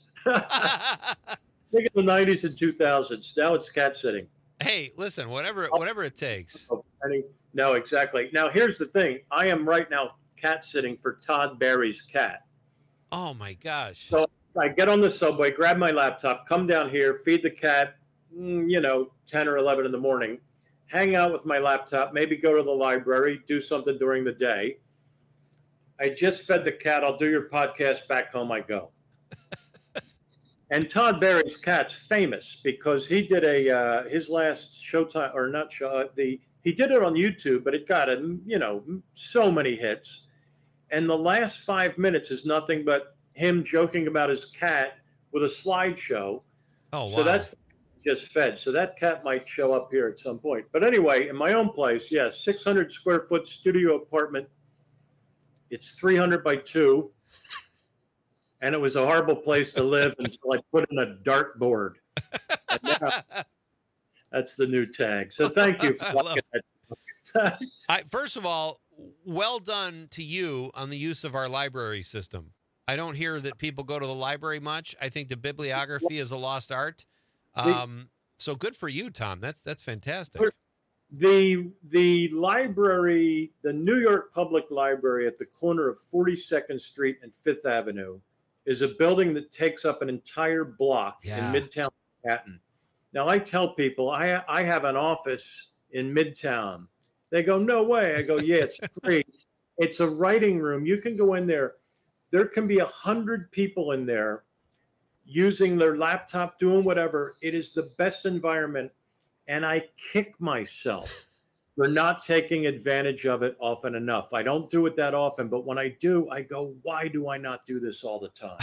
Big in the nineties and two thousands. Now it's cat sitting.
Hey, listen, whatever whatever it takes.
No, exactly. Now here's the thing. I am right now cat sitting for Todd Barry's cat.
Oh my gosh.
So I get on the subway, grab my laptop, come down here, feed the cat, you know, ten or eleven in the morning, hang out with my laptop, maybe go to the library, do something during the day. I just fed the cat. I'll do your podcast. Back home I go. And Todd Barry's cat's famous because he did a, uh, his last Showtime, or not show, the, he did it on YouTube, but it got, a, you know, so many hits. And the last five minutes is nothing but him joking about his cat with a slideshow.
Oh, wow.
So that's just fed. So that cat might show up here at some point. But anyway, in my own place, yes, six hundred square foot studio apartment. It's three hundred by two. And it was a horrible place to live until I put in a dartboard. That's the new tag. So thank you for watching that.
I, first of all, well done to you on the use of our library system. I don't hear that people go to the library much. I think the bibliography is a lost art. Um, so good for you, Tom. That's that's fantastic.
The the library, the New York Public Library at the corner of forty-second Street and Fifth Avenue, is a building that takes up an entire block
Yeah.
in Midtown Manhattan. Now, I tell people I, I have an office in Midtown. They go, no way. I go, yeah, it's free. It's a writing room. You can go in there. There can be a hundred people in there using their laptop, doing whatever. It is the best environment. And I kick myself for not taking advantage of it often enough. I don't do it that often, but when I do, I go, why do I not do this all the time?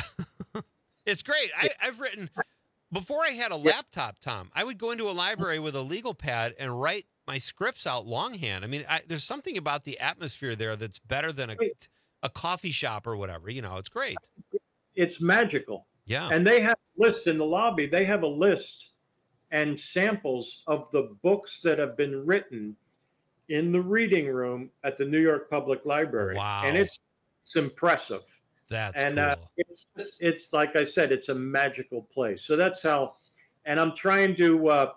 It's great. I, I've written, before I had a laptop, Tom, I would go into a library with a legal pad and write my scripts out longhand. I mean, I, there's something about the atmosphere there that's better than a, a coffee shop or whatever. You know, it's great.
It's magical.
Yeah.
And they have lists in the lobby. They have a list and samples of the books that have been written in the reading room at the New York Public Library.
Wow.
And it's it's impressive.
That's
and
cool.
uh, it's just, it's like I said, it's a magical place. So that's how, and I'm trying to, uh,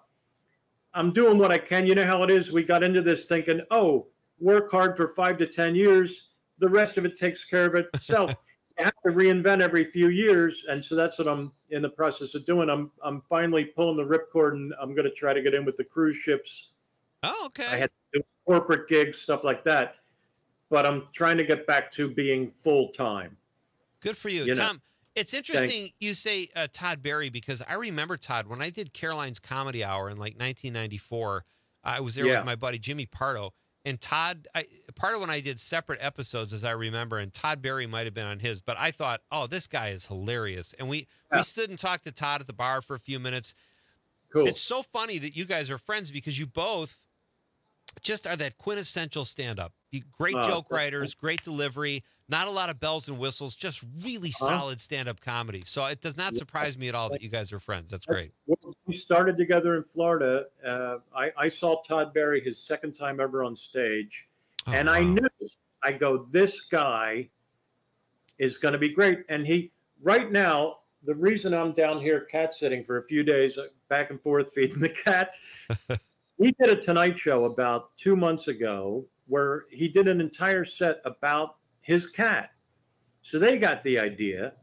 I'm doing what I can. You know how it is. We got into this thinking, oh, work hard for five to ten years. The rest of it takes care of itself. You have to reinvent every few years, and so that's what I'm in the process of doing. I'm I'm finally pulling the ripcord, and I'm going to try to get in with the cruise ships.
Oh, okay.
I had to do corporate gigs, stuff like that, but I'm trying to get back to being full time.
Good for you,
You know.
Tom. It's interesting you say uh, Todd Barry, because I remember Todd when I did Caroline's Comedy Hour in like nineteen ninety-four. I was there
Yeah.
with my buddy Jimmy Pardo, and Todd. I, Pardo and I did separate episodes, as I remember, and Todd Barry might have been on his. But I thought, oh, this guy is hilarious, and we
Yeah.
we stood and talked to Todd at the bar for a few minutes.
Cool.
It's so funny that you guys are friends because you both just are that quintessential stand-up. You great
Oh,
joke
that's
writers, great delivery, not a lot of bells and whistles, just really
Huh?
solid stand-up comedy. So it does not surprise me at all that you guys are friends. That's great.
When we started together in Florida. Uh, I, I saw Todd Barry his second time ever on stage,
Oh,
and I
wow.
knew, I go, this guy is going to be great. And he, right now, the reason I'm down here cat sitting for a few days, uh, back and forth feeding the cat, he did a Tonight Show about two months ago where he did an entire set about his cat. So they got the idea.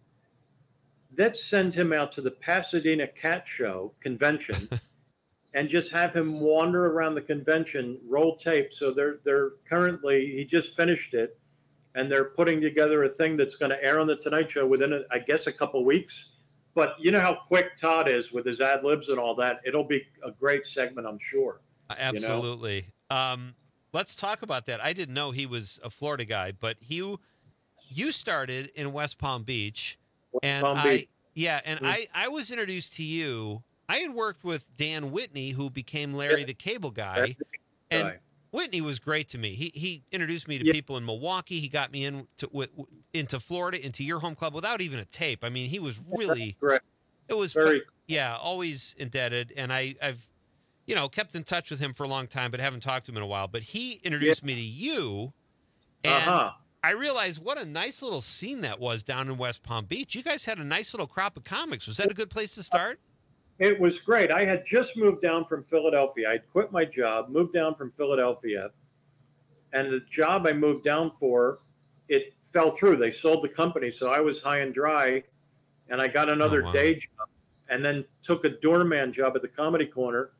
Let's send him out to the Pasadena Cat Show convention and just have him wander around the convention, roll tape. So they're they're currently, he just finished it, and they're putting together a thing that's going to air on the Tonight Show within, a, I guess, a couple weeks. But you know how quick Todd is with his ad libs and all that. It'll be a great segment, I'm sure.
Uh, Absolutely. Um, let's talk about that. I didn't know he was a Florida guy, but you you started in West Palm Beach, and
Palm
I
Beach.
yeah, and
Mm.
I I was introduced to you. I had worked with Dan Whitney, who became Larry the Cable Guy, and
Guy.
Whitney was great to me. He he introduced me to
Yeah.
people in Milwaukee. He got me in to, w- w- into Florida, into your home club without even a tape. I mean, he was really
Correct.
it was
Very
fu- yeah, always indebted, and I I've you know kept in touch with him for a long time, but haven't talked to him in a while. But he introduced me to you, and
Uh-huh.
I realized what a nice little scene that was down in West Palm Beach. You guys had a nice little crop of comics. Was that a good place to start?
It was great. I had just moved down from Philadelphia. I'd quit my job, moved down from Philadelphia, and the job I moved down for, it fell through. They sold the company, so I was high and dry, and I got another
Oh, wow.
day job, and then took a doorman job at the Comedy Corner.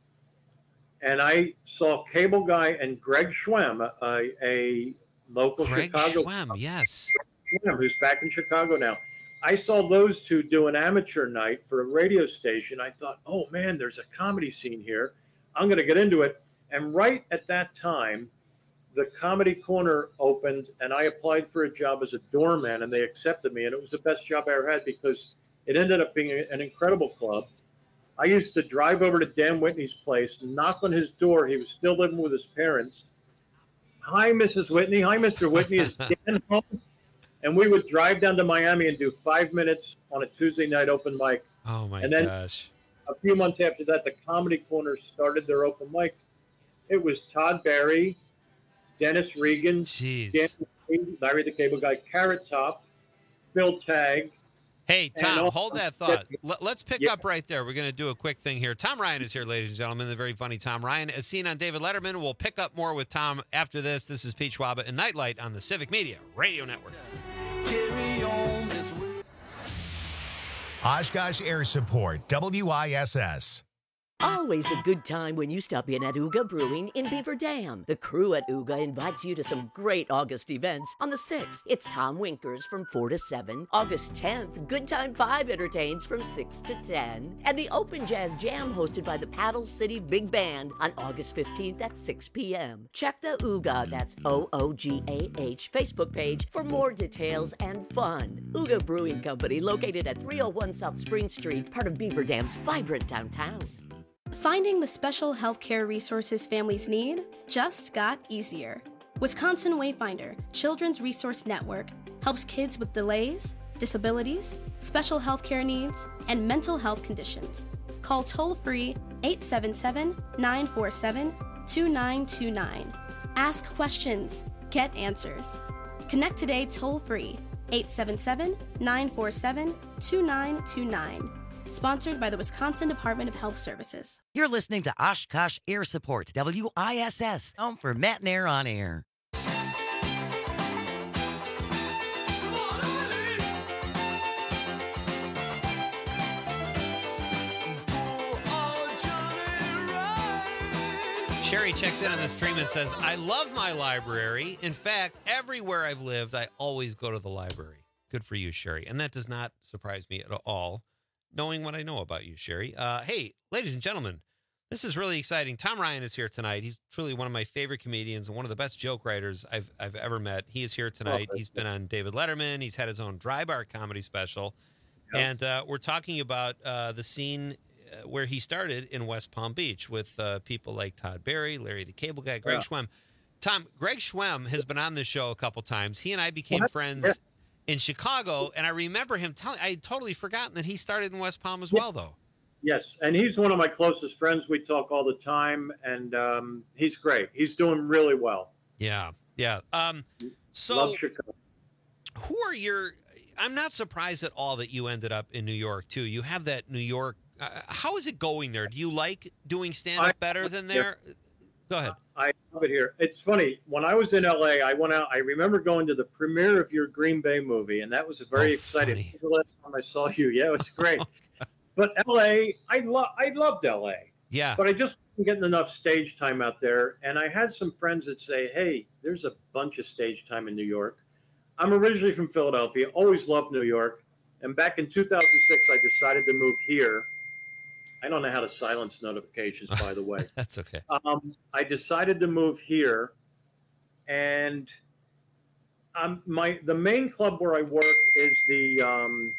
And I saw Cable Guy and Greg Schwem, a, a local
Greg
Chicago
Schwem, yes.
Schwem, who's back in Chicago now. I saw those two do an amateur night for a radio station. I thought, oh man, there's a comedy scene here. I'm going to get into it. And right at that time, the Comedy Corner opened, and I applied for a job as a doorman, and they accepted me. And it was the best job I ever had because it ended up being a- an incredible club. I used to drive over to Dan Whitney's place, knock on his door. He was still living with his parents. Hi, Missus Whitney. Hi, Mister Whitney. Is Dan home? And we would drive down to Miami and do five minutes on a Tuesday night open mic.
Oh my
And then-
gosh.
A few months after that, the Comedy Corner started their open mic. It was Todd Barry, Dennis Regan,
Jeez.
Dan, Larry the Cable Guy, Carrot Top, Phil Tagg.
Hey,
And
Tom,
also-
hold that thought. L- let's pick
Yeah.
up right there. We're going to do a quick thing here. Tom Ryan is here, ladies and gentlemen, the very funny Tom Ryan, as seen on David Letterman. We'll pick up more with Tom after this. This is Pete Schwaba and Nightlight on the Civic Media Radio Network.
Carry on this way.
Oshkosh Air Support, W I S S.
Always a good time when you stop in at Uga Brewing in Beaver Dam. The crew at Uga invites you to some great August events. On the sixth, it's Tom Winkers from four to seven. August tenth, Good Time five entertains from six to ten. And the Open Jazz Jam hosted by the Paddle City Big Band on August fifteenth at six p.m. Check the Uga, that's O O G A H, Facebook page for more details and fun. Uga Brewing Company, located at three oh one South Spring Street, part of Beaver Dam's vibrant downtown.
Finding the special healthcare resources families need just got easier. Wisconsin Wayfinder Children's Resource Network helps kids with delays, disabilities, special healthcare needs, and mental health conditions. Call toll-free eight seven seven, nine four seven, two nine two nine. Ask questions, get answers. Connect today toll-free eight seven seven, nine four seven, two nine two nine. Sponsored by the Wisconsin Department of Health Services.
You're listening to Oshkosh Air Support, W I S S, home for Matt and Air on Air.
Sherry checks in on the stream and says, I love my library. In fact, everywhere I've lived, I always go to the library. Good for you, Sherry. And that does not surprise me at all, knowing what I know about you, Sherry. Uh, hey, ladies and gentlemen, this is really exciting. Tom Ryan is here tonight. He's truly one of my favorite comedians and one of the best joke writers I've I've ever met. He is here tonight. He's been on David Letterman. He's had his own Dry Bar comedy special. Yep. And uh, we're talking about uh, the scene uh, where he started in West Palm Beach with uh, people like Todd Barry, Larry the Cable Guy, Greg yeah. Schwemm. Tom, Greg Schwemm has been on this show a couple times. He and I became what? friends yeah. in Chicago, and I remember him telling, I had totally forgotten that he started in West Palm as yeah. well, though.
Yes, and he's one of my closest friends. We talk all the time, and um, he's great. He's doing really well.
Yeah, yeah. Um, so,
Love Chicago.
Who are your, I'm not surprised at all that you ended up in New York, too. You have that New York, uh, how is it going there? Do you like doing stand-up better than there? Yeah. Go ahead.
I love it here. It's funny. When I was in L A, I went out. I remember going to the premiere of your Green Bay movie, and that was very oh, exciting. Funny. The last time I saw you, yeah, it was great. But L A, I love. I loved L A.
Yeah.
But I just wasn't getting enough stage time out there, and I had some friends that say, "Hey, there's a bunch of stage time in New York." I'm originally from Philadelphia. Always loved New York, and back in two thousand six, I decided to move here. I don't know how to silence notifications, by the way.
That's okay.
Um, I decided to move here, and um, my the main club where I work is the um,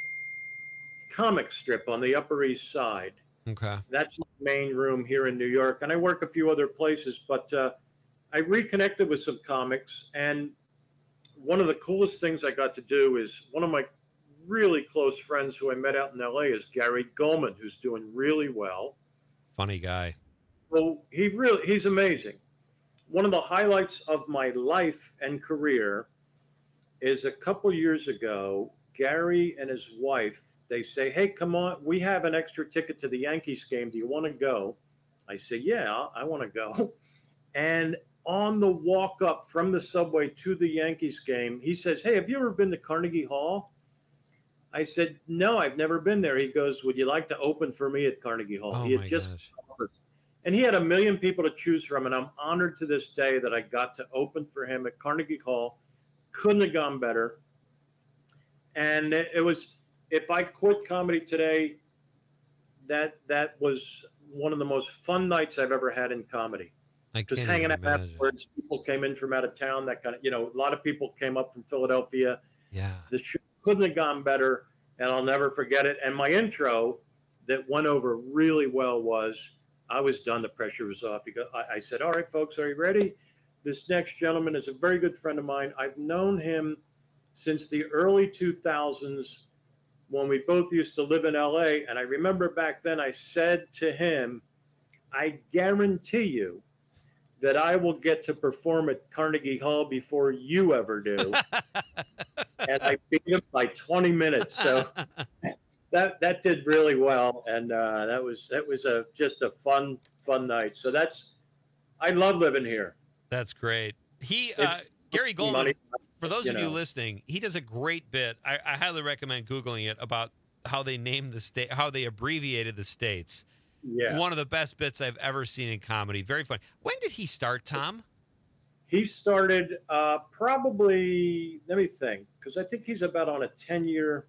comic strip on the Upper East Side.
Okay.
That's my main room here in New York, and I work a few other places, but uh, I reconnected with some comics, and one of the coolest things I got to do is one of my really close friends who I met out in L A is Gary Goldman, who's doing really well.
Funny guy.
Well, he really, he's amazing. One of the highlights of my life and career is a couple years ago, Gary and his wife, they say, hey, come on, we have an extra ticket to the Yankees game. Do you want to go? I say, yeah, I want to go. And on the walk up from the subway to the Yankees game, he says, hey, have you ever been to Carnegie Hall? I said, no, I've never been there. He goes, would you like to open for me at Carnegie Hall?
Oh
he had
my
just
gosh.
And he had a million people to choose from, and I'm honored to this day that I got to open for him at Carnegie Hall. Couldn't have gone better. And it was, if I quit comedy today, that that was one of the most fun nights I've ever had in comedy.
I
Just
can't
hanging
even
out
imagine.
afterwards, people came in from out of town, that kind of, you know, a lot of people came up from Philadelphia.
Yeah.
The show couldn't have gone better, and I'll never forget it. And my intro that went over really well was, I was done, the pressure was off. He go, I, I said, all right, folks, are you ready? This next gentleman is a very good friend of mine. I've known him since the early two thousands when we both used to live in L A. And I remember back then I said to him, I guarantee you that I will get to perform at Carnegie Hall before you ever do. And I beat him by twenty minutes. So that that did really well. And uh, that was that was a just a fun, fun night. So that's, I love living here.
That's great. He, uh, Gary Goldman,
money,
for those
you
of you
know.
listening, he does a great bit. I, I highly recommend Googling it about how they named the state, how they abbreviated the states.
Yeah.
One of the best bits I've ever seen in comedy. Very funny. When did he start, Tom?
He started uh, probably, let me think, because I think he's about on a ten-year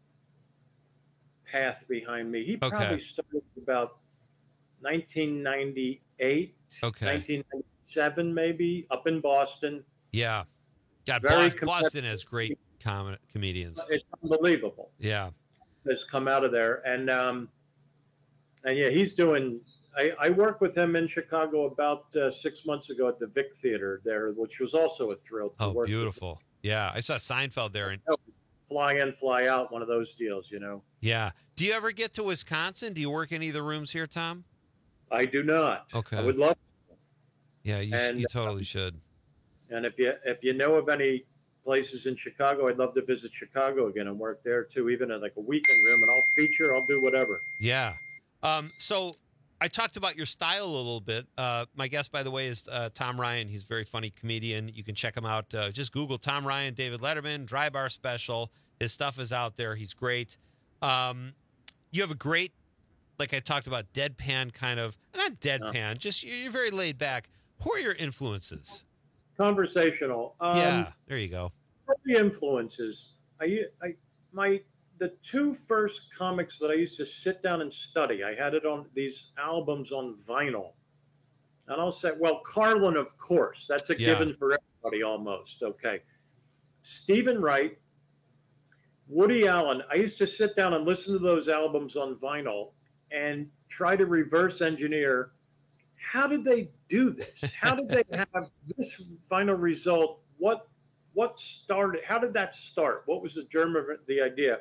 path behind me. He probably
Okay.
started about nineteen ninety-eight,
Okay.
nineteen ninety-seven maybe, up in Boston.
Yeah. God,
Very
Boston, Boston
competitive.
has great com- comedians.
It's unbelievable.
Yeah.
Has come out of there. And, um, and yeah, he's doing, I, I worked with him in Chicago about uh, six months ago at the Vic Theater there, which was also a thrill to
Oh,
work with.
beautiful. Yeah. I saw Seinfeld there. And
Fly in, fly out, one of those deals, you know.
yeah. Do you ever get to Wisconsin? Do you work any of the rooms here, Tom?
I do not.
Okay.
I would love to.
Yeah, you,
And,
you totally should.
And if you if you know of any places in Chicago, I'd love to visit Chicago again and work there too, even at like a weekend room. And I'll feature, I'll do whatever.
Yeah. Um, so I talked about your style a little bit. Uh, my guest, by the way, is uh, Tom Ryan. He's a very funny comedian. You can check him out. Uh, just Google Tom Ryan, David Letterman, Dry Bar Special. His stuff is out there. He's great. Um, you have a great, like I talked about, deadpan kind of, not deadpan, just you're very laid back. Who are your influences?
Conversational. Um,
yeah, there you go.
The influences. I, I, my, the two first comics that I used to sit down and study, I had it on these albums on vinyl. And I'll say, well, Carlin, of course, that's a
Yeah.
given for everybody almost. Okay. Stephen Wright, Woody Allen. I used to sit down and listen to those albums on vinyl and try to reverse engineer. How did they do this? How did they have this final result? What what started? How did that start? What was the germ of it, the idea?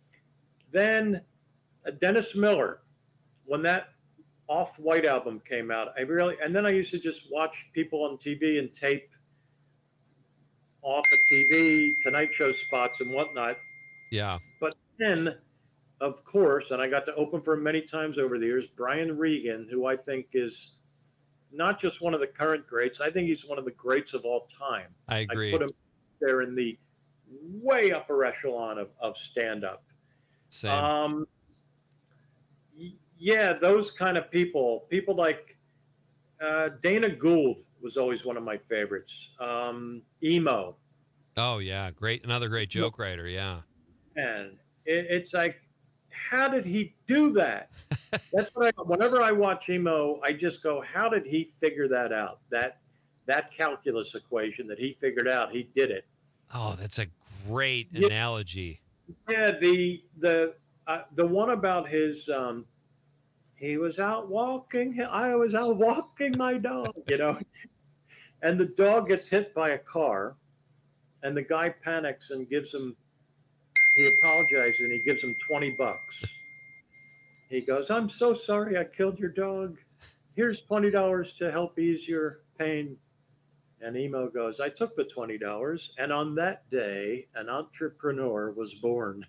Then uh, Dennis Miller, when that Off-White album came out, I really, and then I used to just watch people on T V and tape off of T V, Tonight Show spots and whatnot.
Yeah.
But then, of course, and I got to open for him many times over the years, Brian Regan, who I think is not just one of the current greats, I think he's one of the greats of all time.
I agree.
I put him there in the way upper echelon of, of stand-up.
Same.
Um, y- yeah, those kind of people, people like uh, Dana Gould was always one of my favorites. Um, Emo.
Oh, yeah. Great. Another great joke writer. Yeah.
And it, it's like, how did he do that? That's what I, whenever I watch Emo, I just go, how did he figure that out? That, that calculus equation that he figured out, he did it.
Oh, that's a great
Yeah.
analogy.
Yeah, the the uh, the one about his um, he was out walking. I was out walking my dog, you know, and the dog gets hit by a car, and the guy panics and gives him. He apologizes and he gives him twenty bucks. He goes, "I'm so sorry, I killed your dog. Here's twenty dollars to help ease your pain." And Emo goes, "I took the twenty dollars, and on that day, an entrepreneur was born."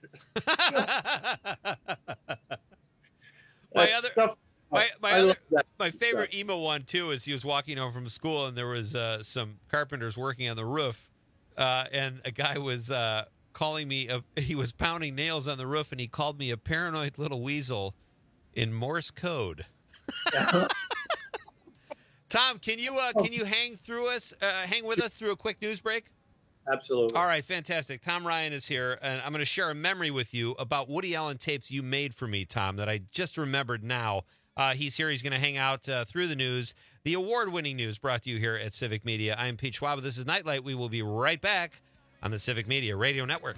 My
That
other,
stuff-
my, my,
I
other,
love that
my
stuff.
favorite emo one too is he was walking home from school and there was uh, some carpenters working on the roof, uh, and a guy was uh, calling me. A, he was pounding nails on the roof, and he called me a paranoid little weasel in Morse code. Tom, can you uh, can you hang through us, uh, hang with us through a quick news break?
Absolutely.
All right, fantastic. Tom Ryan is here, and I'm going to share a memory with you about Woody Allen tapes you made for me, Tom, that I just remembered now. Uh, he's here. He's going to hang out uh, through the news, the award-winning news brought to you here at Civic Media. I'm Pete Schwab. This is Nightlight. We will be right back on the Civic Media Radio Network.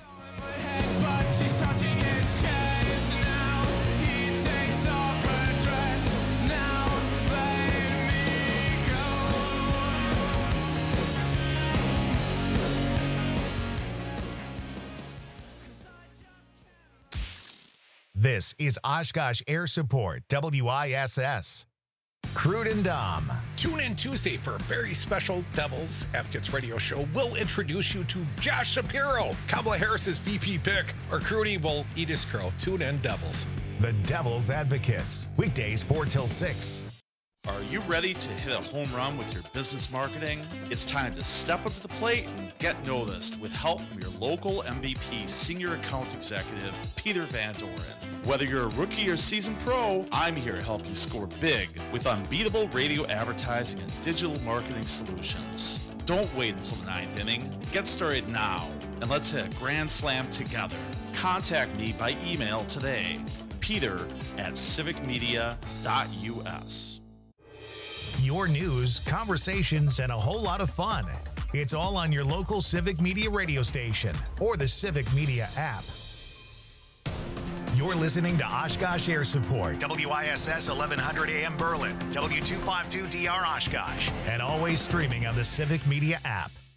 This is Oshkosh Air Support, W I S S. Crude and Dom.
Tune in Tuesday for a very special Devils Advocates radio show. We'll introduce you to Josh Shapiro, Kamala Harris's V P pick. Or Crudy will eat his crow. Tune in, Devils.
The Devil's Advocates. Weekdays four till six.
Are you ready to hit a home run with your business marketing? It's time to step up to the plate and get noticed with help from your local M V P Senior Account Executive, Peter Van Doren. Whether you're a rookie or seasoned pro, I'm here to help you score big with unbeatable radio advertising and digital marketing solutions. Don't wait until the ninth inning. Get started now, and let's hit a grand slam together. Contact me by email today, peter at civic media dot u s.
Your news, conversations, and a whole lot of fun. It's all on your local Civic Media radio station or the Civic Media app. You're listening to Oshkosh Air Support, W I S S eleven hundred A M Berlin, W two fifty-two D R Oshkosh, and always streaming on the Civic Media app.